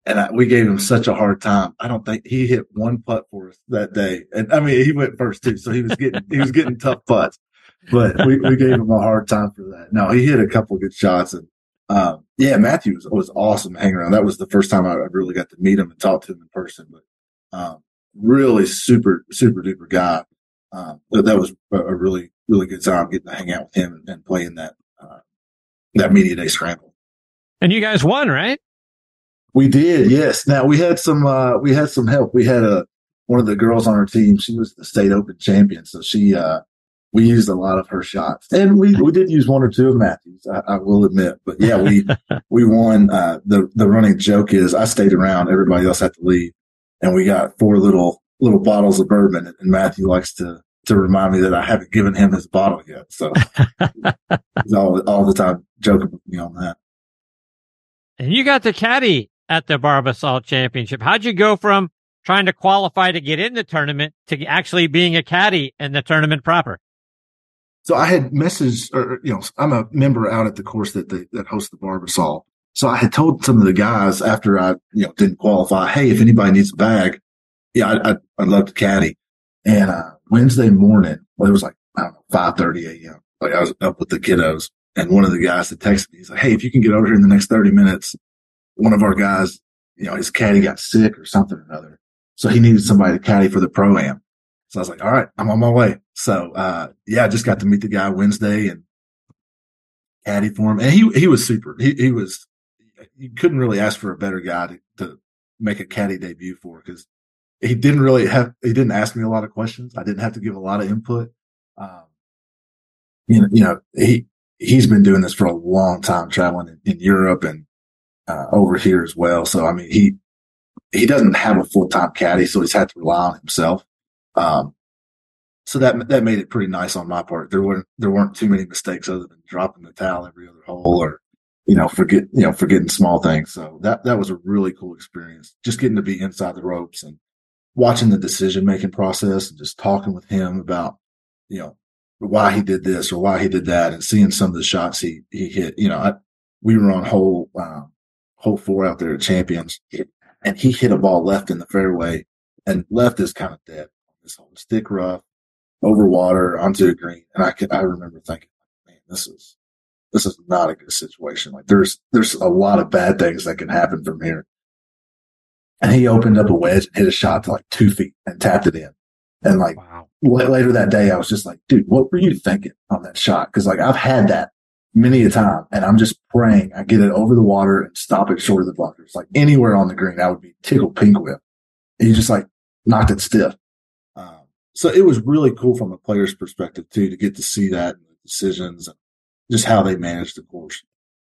and I, we gave him such a hard time. I don't think he hit one putt for us that day. And I mean, he went first too, so he was getting he was getting tough putts. But we, we gave him a hard time for that. No, he hit a couple of good shots, and um, yeah, Matthew was, was awesome hanging around. That was the first time I really got to meet him and talk to him in person. But um, really super super duper guy. Um, but that was a, a really really good time getting to hang out with him and, and play in that uh, that media day scramble. And you guys won, right? We did, yes. Now we had some uh, we had some help. We had a one of the girls on our team. She was the state open champion, so she. Uh, We used a lot of her shots, and we, we did use one or two of Matthew's, I, I will admit. But yeah, we we won. Uh, the the running joke is I stayed around; everybody else had to leave, and we got four little little bottles of bourbon. And Matthew likes to to remind me that I haven't given him his bottle yet, so he's all all the time joking with me on that. And you got the caddy at the Barbasol Championship. How'd you go from trying to qualify to get in the tournament to actually being a caddy in the tournament proper? So I had messaged, or, you know, I'm a member out at the course that they, that hosts the Barbasol. So I had told some of the guys after I, you know, didn't qualify, hey, if anybody needs a bag, yeah, I, I'd, I'd love to caddy. And, uh, Wednesday morning, well, it was like, I don't know, five thirty a.m. Like I was up with the kiddos, and one of the guys that texted me, he's like, hey, if you can get over here in the next thirty minutes, one of our guys, you know, his caddy got sick or something or another. So he needed somebody to caddy for the Pro-Am. So I was like, all right, I'm on my way. So, uh, yeah, I just got to meet the guy Wednesday and caddy for him. And he, he was super. He, he was, you couldn't really ask for a better guy to, to make a caddy debut for, because he didn't really have, he didn't ask me a lot of questions. I didn't have to give a lot of input. Um, you know, you know, he, he's been doing this for a long time, traveling in, in Europe and, uh, over here as well. So, I mean, he, he doesn't have a full-time caddy, so he's had to rely on himself. Um, so that, that made it pretty nice on my part. There weren't, there weren't too many mistakes other than dropping the towel every other hole or, you know, forget, you know, forgetting small things. So that, that was a really cool experience. Just getting to be inside the ropes and watching the decision-making process and just talking with him about, you know, why he did this or why he did that, and seeing some of the shots he, he hit. You know, I, we were on hole, um, hole four out there at Champions, and he hit a ball left in the fairway, and left is kind of dead. This whole stick rough, over water, onto the green. And I could, I remember thinking, man, this is, this is not a good situation. Like there's, there's a lot of bad things that can happen from here. And he opened up a wedge and hit a shot to like two feet and tapped it in. And like wow. later that day, I was just like, dude, what were you thinking on that shot? Cause like I've had that many a time, and I'm just praying I get it over the water and stop it short of the bunkers. Like anywhere on the green, I would be tickled pink with. And he just like knocked it stiff. Um, so it was really cool from a player's perspective too, to get to see that and the decisions and just how they managed the course.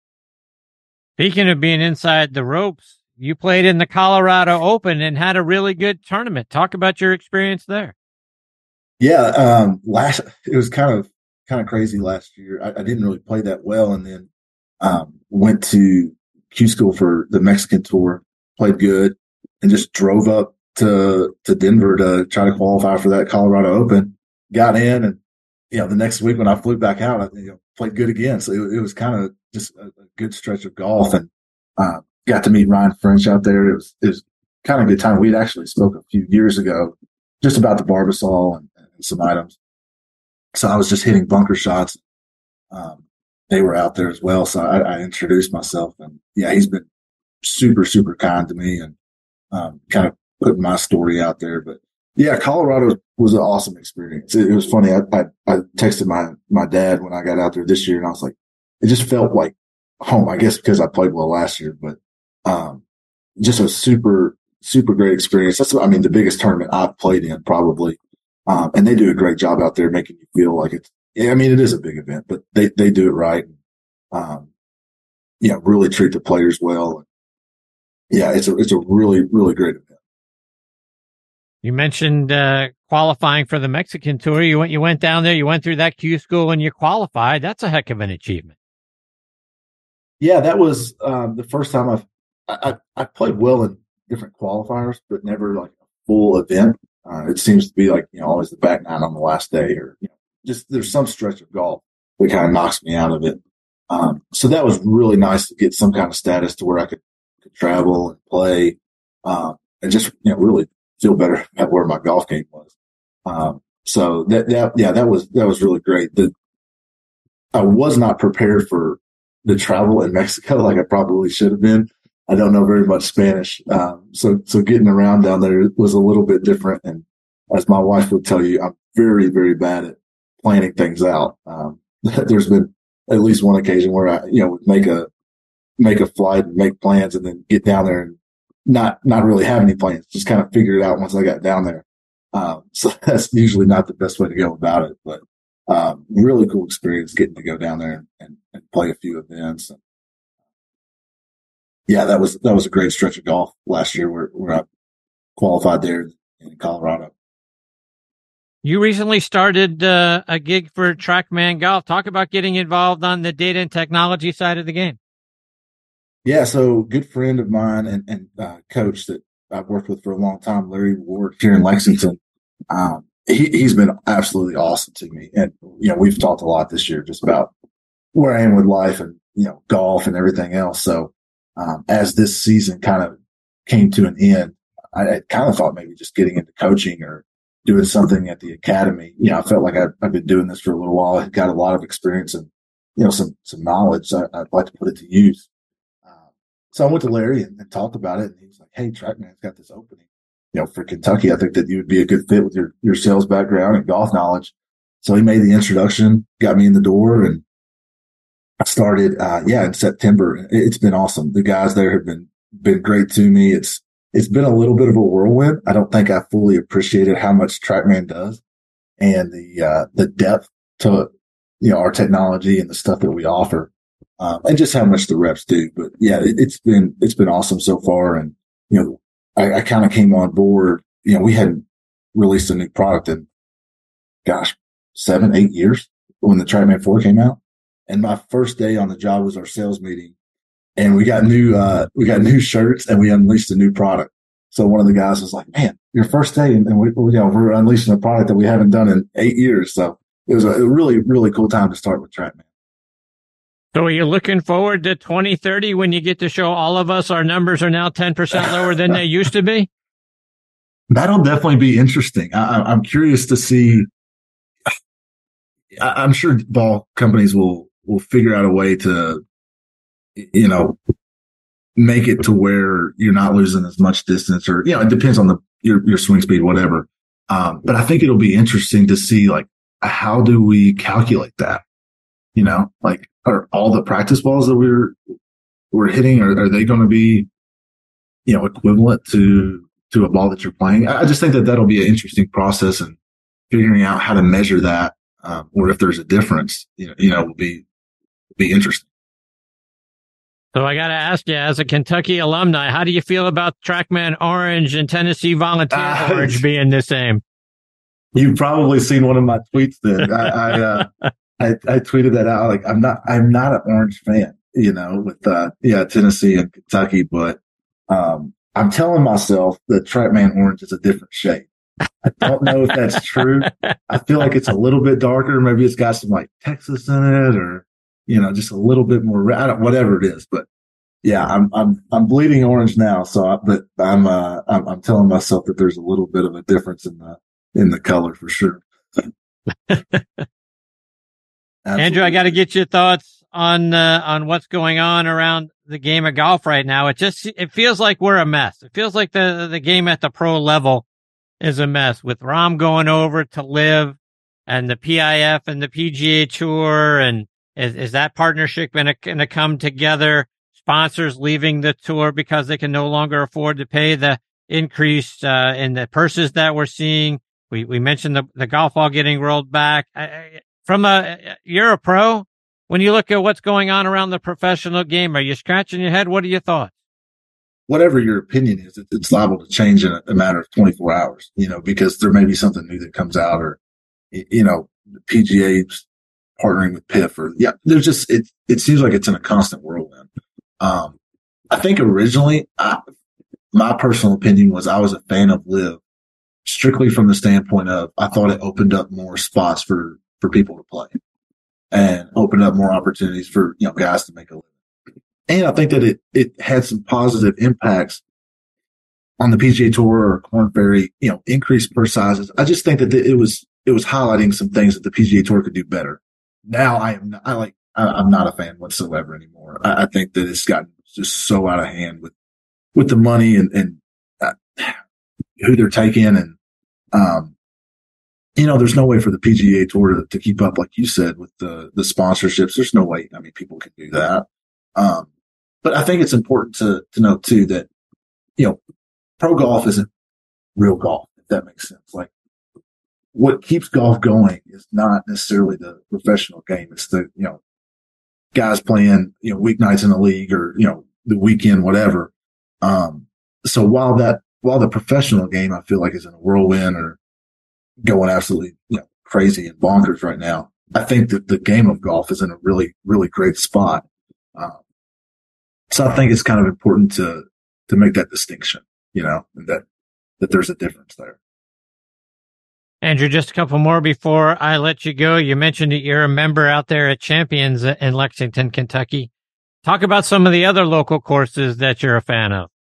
Speaking of being inside the ropes, you played in the Colorado Open and had a really good tournament. Talk about your experience there. Yeah. Um, last, it was kind of, kind of crazy last year. I, I didn't really play that well. And then, um, went to Q school for the Mexican tour, played good, and just drove up to, to Denver to try to qualify for that Colorado Open, got in, and, you know, the next week when I flew back out, I you know, played good again. So it, it was kind of just a, a good stretch of golf, and, uh, got to meet Ryan French out there. It was, it was kind of a good time. We'd actually spoke a few years ago just about the Barbasol and, and some items. So I was just hitting bunker shots. Um, they were out there as well. So I, I introduced myself, and yeah, he's been super, super kind to me, and, um, kind of putting my story out there. But yeah, Colorado was an awesome experience. It, it was funny. I, I, I texted my, my dad when I got out there this year, and I was like, it just felt like home, I guess because I played well last year, but, um, just a super, super great experience. That's, I mean, the biggest tournament I've played in probably. Um, and they do a great job out there making you feel like it's, yeah, I mean, it is a big event, but they, they do it right. Um, you know, really treat the players well. And yeah, it's a, it's a really, really great event. You mentioned, uh, qualifying for the Mexican tour. You went, you went down there, you went through that Q school and you qualified. That's a heck of an achievement. Yeah, that was, um, the first time I've, I, I played well in different qualifiers, but never like a full event. Uh, it seems to be like, you know, always the back nine on the last day, or, you know, just there's some stretch of golf that kind of knocks me out of it. Um, so that was really nice to get some kind of status to where I could could travel and play, um, and just, you know, really feel better at where my golf game was. Um, so that, that, yeah, that was, that was really great. The, I was not prepared for the travel in Mexico like I probably should have been. I don't know very much Spanish. Um, so, so getting around down there was a little bit different. And as my wife would tell you, I'm very, very bad at planning things out. Um, there's been at least one occasion where I, you know, would make a, make a flight and make plans and then get down there and not, not really have any plans, just kind of figure it out once I got down there. Um, so that's usually not the best way to go about it, but, um, really cool experience getting to go down there and, and, and play a few events. And yeah, that was, that was a great stretch of golf last year where, where I qualified there in Colorado. You recently started uh, a gig for TrackMan Golf. Talk about getting involved on the data and technology side of the game. Yeah, so good friend of mine and, and uh, coach that I've worked with for a long time, Larry Ward here in Lexington. Um, he, he's been absolutely awesome to me. And, you know, we've talked a lot this year just about where I am with life and, you know, golf and everything else. So um, as this season kind of came to an end, I, I kind of thought maybe just getting into coaching or doing something at the academy. You know, I felt like I've, I've been doing this for a little while. I got a lot of experience and, you know, some, some knowledge. I, I'd like to put it to use. Um, so I went to Larry and, and talked about it. And he was like, hey, TrackMan's got this opening, you know, for Kentucky. I think that you would be a good fit with your, your sales background and golf knowledge. So he made the introduction, got me in the door, and I started, uh, yeah, in September. It's been awesome. The guys there have been, been great to me. It's, It's been a little bit of a whirlwind. I don't think I fully appreciated how much TrackMan does and the, uh, the depth to, you know, our technology and the stuff that we offer, um, and just how much the reps do. But yeah, it, it's been, it's been awesome so far. And, you know, I, I kind of came on board, you know, we hadn't released a new product in, gosh, seven, eight years when the TrackMan four came out. And my first day on the job was our sales meeting. And we got new, uh, we got new shirts and we unleashed a new product. So one of the guys was like, man, your first day. And, and we, you know, we're unleashing a product that we haven't done in eight years. So it was a, a really, really cool time to start with TrackMan. So are you looking forward to twenty thirty when you get to show all of us our numbers are now ten percent lower than they used to be? That'll definitely be interesting. I, I'm curious to see. I, I'm sure ball companies will, will figure out a way to, you know, make it to where you're not losing as much distance, or, you know, it depends on the, your, your swing speed, whatever. Um, but I think it'll be interesting to see, like, how do we calculate that? You know, like, are all the practice balls that we're, we're hitting, are, are they going to be, you know, equivalent to, to a ball that you're playing? I just think that that'll be an interesting process, and figuring out how to measure that, um, or if there's a difference, you know, you know, will be, be interesting. So I got to ask you, as a Kentucky alumni, how do you feel about TrackMan Orange and Tennessee Volunteer uh, Orange being the same? You've probably seen one of my tweets then. I, I, uh, I, I tweeted that out. Like, I'm not, I'm not an Orange fan, you know, with, uh, yeah, Tennessee and Kentucky, but, um, I'm telling myself that TrackMan Orange is a different shade. I don't know if that's true. I feel like it's a little bit darker. Maybe it's got some like Texas in it, or, you know, just a little bit more, I don't, whatever it is. But yeah, I'm, I'm, I'm bleeding orange now. So, I, but I'm, uh, I'm, I'm telling myself that there's a little bit of a difference in the, in the color for sure. Andrew, I got to get your thoughts on, uh, on what's going on around the game of golf right now. It just, it feels like we're a mess. It feels like the, the game at the pro level is a mess, with Rahm going over to Live and the P I F and the P G A Tour. And is, is that partnership going to come together? Sponsors leaving the tour because they can no longer afford to pay the increase, uh, in the purses that we're seeing. We, we mentioned the, the golf ball getting rolled back. I, from a, you're a pro. When you look at what's going on around the professional game, are you scratching your head? What are your thoughts? Whatever your opinion is, it's liable to change in a matter of twenty-four hours, you know, because there may be something new that comes out, or, you know, the P G A's partnering with P I F, or, yeah, there's just, it, it seems like it's in a constant whirlwind. Um, I think originally, I, my personal opinion was I was a fan of Live strictly from the standpoint of, I thought it opened up more spots for, for people to play and opened up more opportunities for, you know, guys to make a living. and I think that it, it had some positive impacts on the P G A Tour or Korn Ferry, you know, increased purse sizes. I just think that it was, it was highlighting some things that the P G A Tour could do better. Now I am, not, I like, I, I'm not a fan whatsoever anymore. I, I think that it's gotten just so out of hand with, with the money and, and uh, who they're taking. And, um, you know, there's no way for the P G A Tour to, to keep up, like you said, with the, the sponsorships. There's no way. I mean, people can do that. Um, but I think it's important to, to note too that, you know, pro golf isn't real golf, if that makes sense. Like, what keeps golf going is not necessarily the professional game. It's the, you know, guys playing, you know, weeknights in the league or, you know, the weekend, whatever. Um, so while that, while the professional game, I feel like is in a whirlwind or going absolutely, you know, crazy and bonkers right now, I think that the game of golf is in a really, really great spot. Um, so I think it's kind of important to, to make that distinction, you know, and that, that there's a difference there. Andrew, just a couple more before I let you go. You mentioned that you're a member out there at Champions in Lexington, Kentucky. Talk about some of the other local courses that you're a fan of.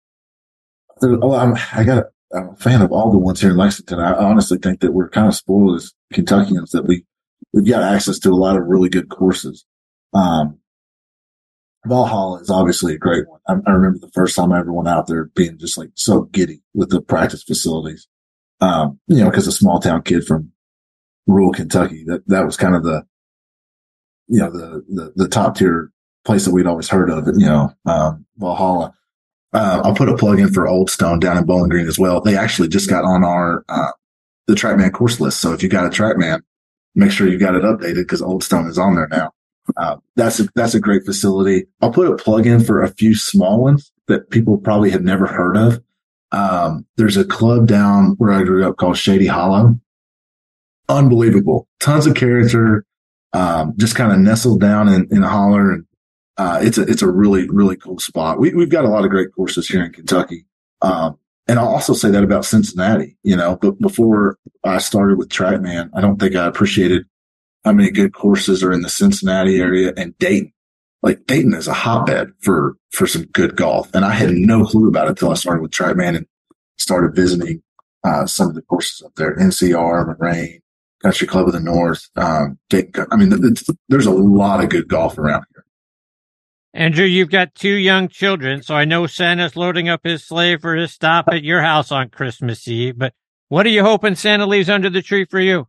Well, I'm, I got, I'm a fan of all the ones here in Lexington. I honestly think that we're kind of spoiled as Kentuckians that we, we've got access to a lot of really good courses. Um, Valhalla is obviously a great one. I, I remember the first time I ever went out there being just like so giddy with the practice facilities. Um, you know, cause a small town kid from rural Kentucky, that, that was kind of the, you know, the, the, the top tier place that we'd always heard of, you know, um, Valhalla. Uh, I'll put a plug in for Old Stone down in Bowling Green as well. They actually just got on our, uh, the TrackMan course list. So if you got a TrackMan, make sure you got it updated because Old Stone is on there now. Uh, that's a, that's a great facility. I'll put a plug in for a few small ones that people probably have never heard of. Um, there's a club down where I grew up called Shady Hollow. Unbelievable. Tons of character. Um, just kind of nestled down in, in a holler. And, uh, it's a, it's a really, really cool spot. We, we've got a lot of great courses here in Kentucky. Um, and I'll also say that about Cincinnati, you know, but before I started with TrackMan, I don't think I appreciated how many good courses are in the Cincinnati area and Dayton. Like Dayton is a hotbed for, for some good golf. And I had no clue about it until I started with TrackMan and started visiting, uh, some of the courses up there. N C R, Moraine, Country Club of the North, um, Dayton. I mean, it's, there's a lot of good golf around here. Andrew, you've got two young children, so I know Santa's loading up his sleigh for his stop at your house on Christmas Eve, but what are you hoping Santa leaves under the tree for you?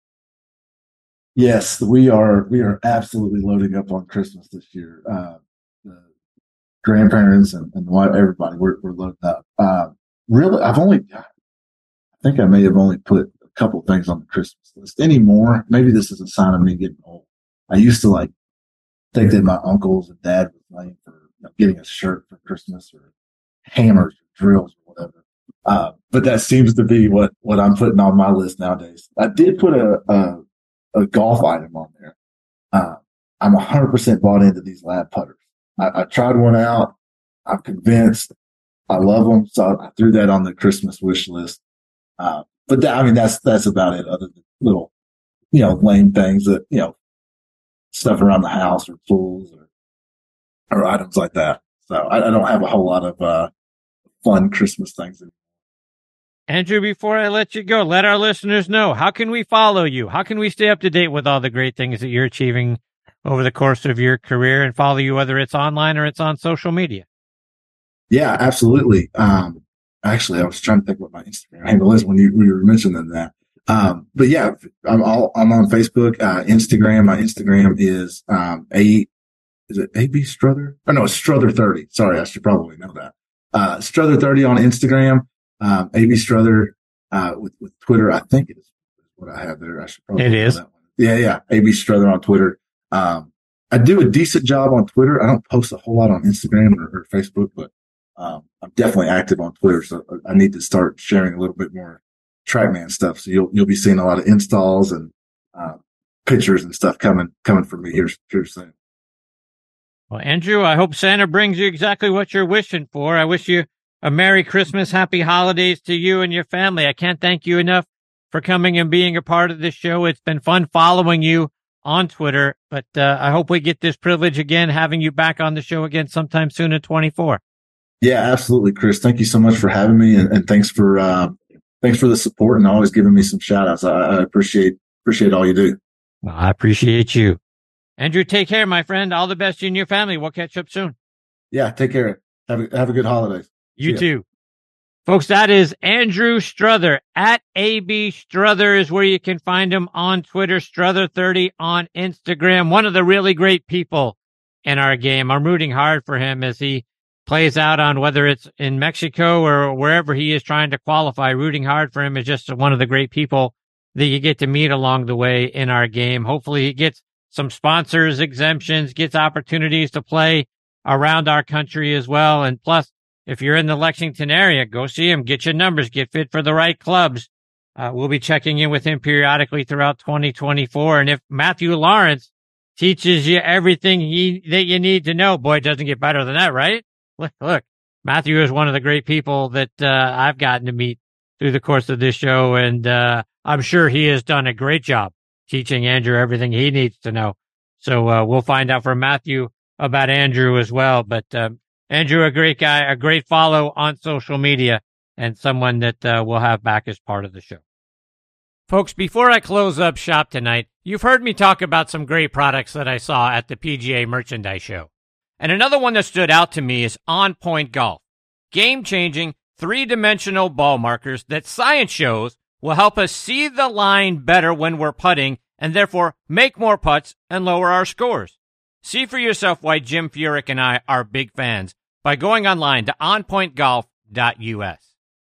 Yes, we are. We are absolutely loading up on Christmas this year. Uh, the grandparents and, and everybody, we're, we're loading up. Uh, really, I've only, I think I may have only put a couple things on the Christmas list anymore. Maybe this is a sign of me getting old. I used to like think that my uncles and dad was playing for you know, getting a shirt for Christmas or hammers or drills or whatever. Uh, but that seems to be what, what I'm putting on my list nowadays. I did put a, a a golf item on there. Uh, I'm one hundred percent bought into these lab putters. I, I tried one out. I'm convinced. I love them. So I threw that on the Christmas wish list. Uh, but that, I mean, that's, that's about it other than little, you know, lame things that, you know, stuff around the house or tools or, or items like that. So I, I don't have a whole lot of, uh, fun Christmas things. Andrew, before I let you go, let our listeners know, how can we follow you? How can we stay up to date with all the great things that you're achieving over the course of your career and follow you, whether it's online or it's on social media? Yeah, absolutely. Um, actually, I was trying to think what my Instagram handle is when you, when you were mentioning that. Um, but yeah, I'm all, I'm on Facebook, uh, Instagram. My Instagram is, um, a, is it A B Struther? Oh no, it's Struther thirty. Sorry. I should probably know that. Uh, Struther thirty on Instagram. Um, A B Struther, uh, with, with Twitter, I think it is what I have there. I should probably It is. That one. Yeah, yeah. A B Struther on Twitter. Um, I do a decent job on Twitter. I don't post a whole lot on Instagram or, or Facebook, but, um, I'm definitely active on Twitter. So I need to start sharing a little bit more TrackMan stuff. So you'll, you'll be seeing a lot of installs and, uh, pictures and stuff coming, coming from me here, here soon. Well, Andrew, I hope Santa brings you exactly what you're wishing for. I wish you a Merry Christmas, Happy Holidays to you and your family. I can't thank you enough for coming and being a part of this show. It's been fun following you on Twitter. But uh, I hope we get this privilege again, having you back on the show again sometime soon in twenty-four. Yeah, absolutely, Chris. Thank you so much for having me, and, and thanks for uh, thanks for the support and always giving me some shout outs. I, I appreciate appreciate all you do. Well, I appreciate you. Andrew, take care, my friend. All the best to you and your family. We'll catch up soon. Yeah, take care. Have a, have a good holidays. You too. Folks, that is Andrew Struther. At A B Struther is where you can find him on Twitter, Struther thirty on Instagram. One of the really great people in our game. I'm rooting hard for him as he plays out on whether it's in Mexico or wherever he is trying to qualify. Rooting hard for him is just one of the great people that you get to meet along the way in our game. Hopefully he gets some sponsors, exemptions, gets opportunities to play around our country as well. And plus, if you're in the Lexington area, go see him, get your numbers, get fit for the right clubs. Uh, we'll be checking in with him periodically throughout twenty twenty-four. And if Matthew Lawrence teaches you everything he, that you need to know, boy, it doesn't get better than that, right? Look, look, Matthew is one of the great people that uh, I've gotten to meet through the course of this show. And uh, I'm sure he has done a great job teaching Andrew everything he needs to know. So uh, we'll find out from Matthew about Andrew as well. But um, Andrew, a great guy, a great follow on social media, and someone that uh, we'll have back as part of the show. Folks, before I close up shop tonight, you've heard me talk about some great products that I saw at the P G A Merchandise Show. And another one that stood out to me is On Point Golf. Game-changing, three-dimensional ball markers that science shows will help us see the line better when we're putting and therefore make more putts and lower our scores. See for yourself why Jim Furyk and I are big fans by going online to on point golf dot U S.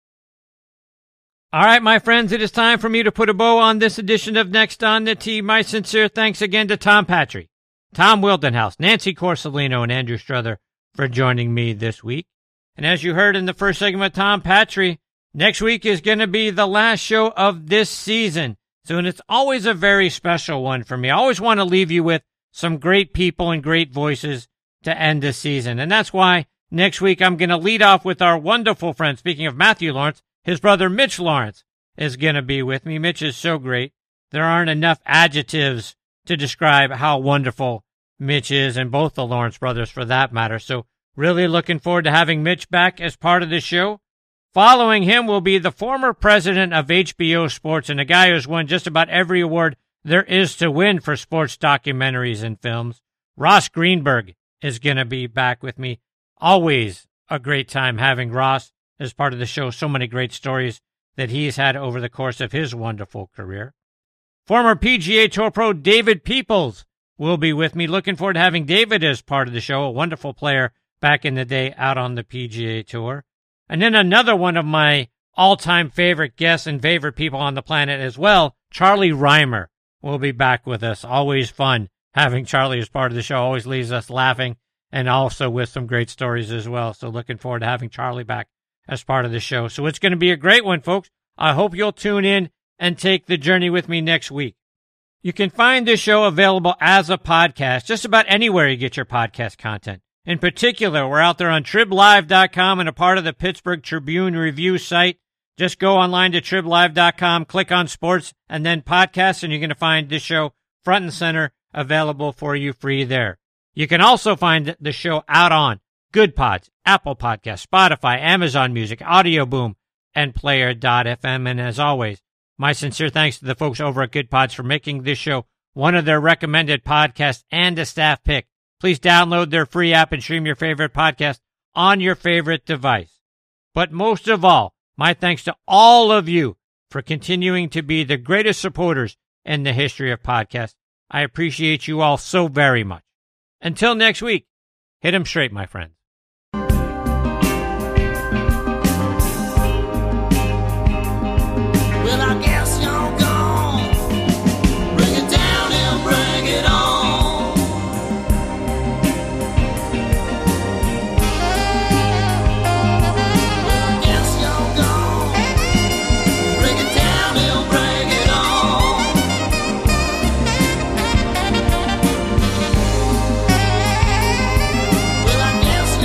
All right, my friends, it is time for me to put a bow on this edition of Next on the Tee. My sincere thanks again to Tom Patry, Tom Wildenhouse, Nancy Corsolino, and Andrew Struther for joining me this week. And as you heard in the first segment with Tom Patry, next week is going to be the last show of this season. So and it's always a very special one for me. I always want to leave you with some great people and great voices to end the season. And that's why next week I'm going to lead off with our wonderful friend. Speaking of Matthew Lawrence, his brother Mitch Lawrence is going to be with me. Mitch is so great. There aren't enough adjectives to describe how wonderful Mitch is, and both the Lawrence brothers for that matter. So really looking forward to having Mitch back as part of the show. Following him will be the former president of H B O Sports and a guy who's won just about every award there is to win for sports documentaries and films. Ross Greenberg is going to be back with me. Always a great time having Ross as part of the show. So many great stories that he's had over the course of his wonderful career. Former P G A Tour pro David Peoples will be with me. Looking forward to having David as part of the show, a wonderful player back in the day out on the P G A Tour. And then another one of my all-time favorite guests and favorite people on the planet as well, Charlie Reimer, will be back with us. Always fun having Charlie as part of the show. Always leaves us laughing and also with some great stories as well. So looking forward to having Charlie back as part of the show. So it's going to be a great one, folks. I hope you'll tune in and take the journey with me next week. You can find this show available as a podcast just about anywhere you get your podcast content. In particular, we're out there on trib live dot com and a part of the Pittsburgh Tribune Review site. Just go online to trib live dot com, click on sports, and then podcasts, and you're going to find this show front and center available for you free there. You can also find the show out on Good Pods, Apple Podcasts, Spotify, Amazon Music, Audio Boom, and player dot f m. And as always, my sincere thanks to the folks over at Good Pods for making this show one of their recommended podcasts and a staff pick. Please download their free app and stream your favorite podcast on your favorite device. But most of all, my thanks to all of you for continuing to be the greatest supporters in the history of podcasts. I appreciate you all so very much. Until next week, hit 'em straight, my friends. Well, I guess you're gone. Bring it down and bring it on. Well, I guess you're gone. Bring it down and bring it on. Well, I guess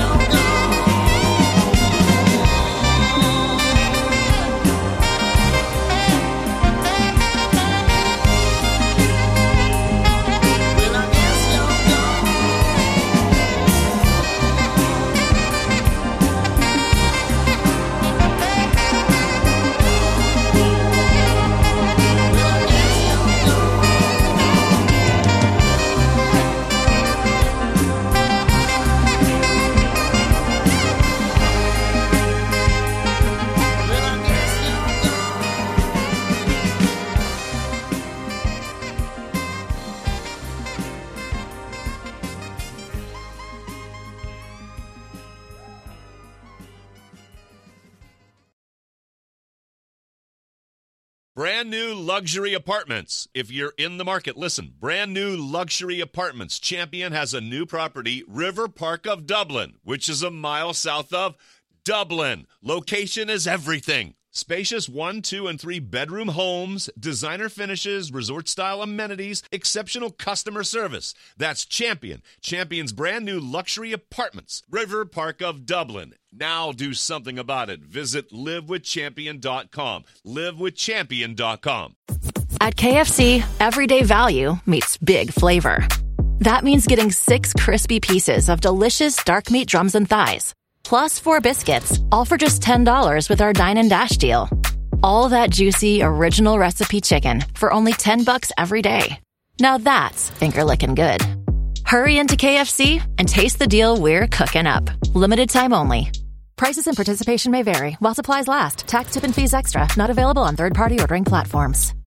Brand new luxury apartments. If you're in the market, listen. Brand new luxury apartments. Champion has a new property, River Park of Dublin, which is a mile south of Dublin. Location is everything. Spacious one, two, and three bedroom homes, designer finishes, resort-style amenities, exceptional customer service. That's Champion. Champion's brand new luxury apartments, River Park of Dublin. Now do something about it. Visit live with champion dot com. live with champion dot com. At K F C, everyday value meets big flavor. That means getting six crispy pieces of delicious dark meat drums and thighs, plus four biscuits, all for just ten dollars with our Dine and Dash deal. All that juicy, original recipe chicken for only ten bucks every day. Now that's finger-licking good. Hurry into K F C and taste the deal we're cooking up. Limited time only. Prices and participation may vary while supplies last. Tax, tip, and fees extra. Not available on third-party ordering platforms.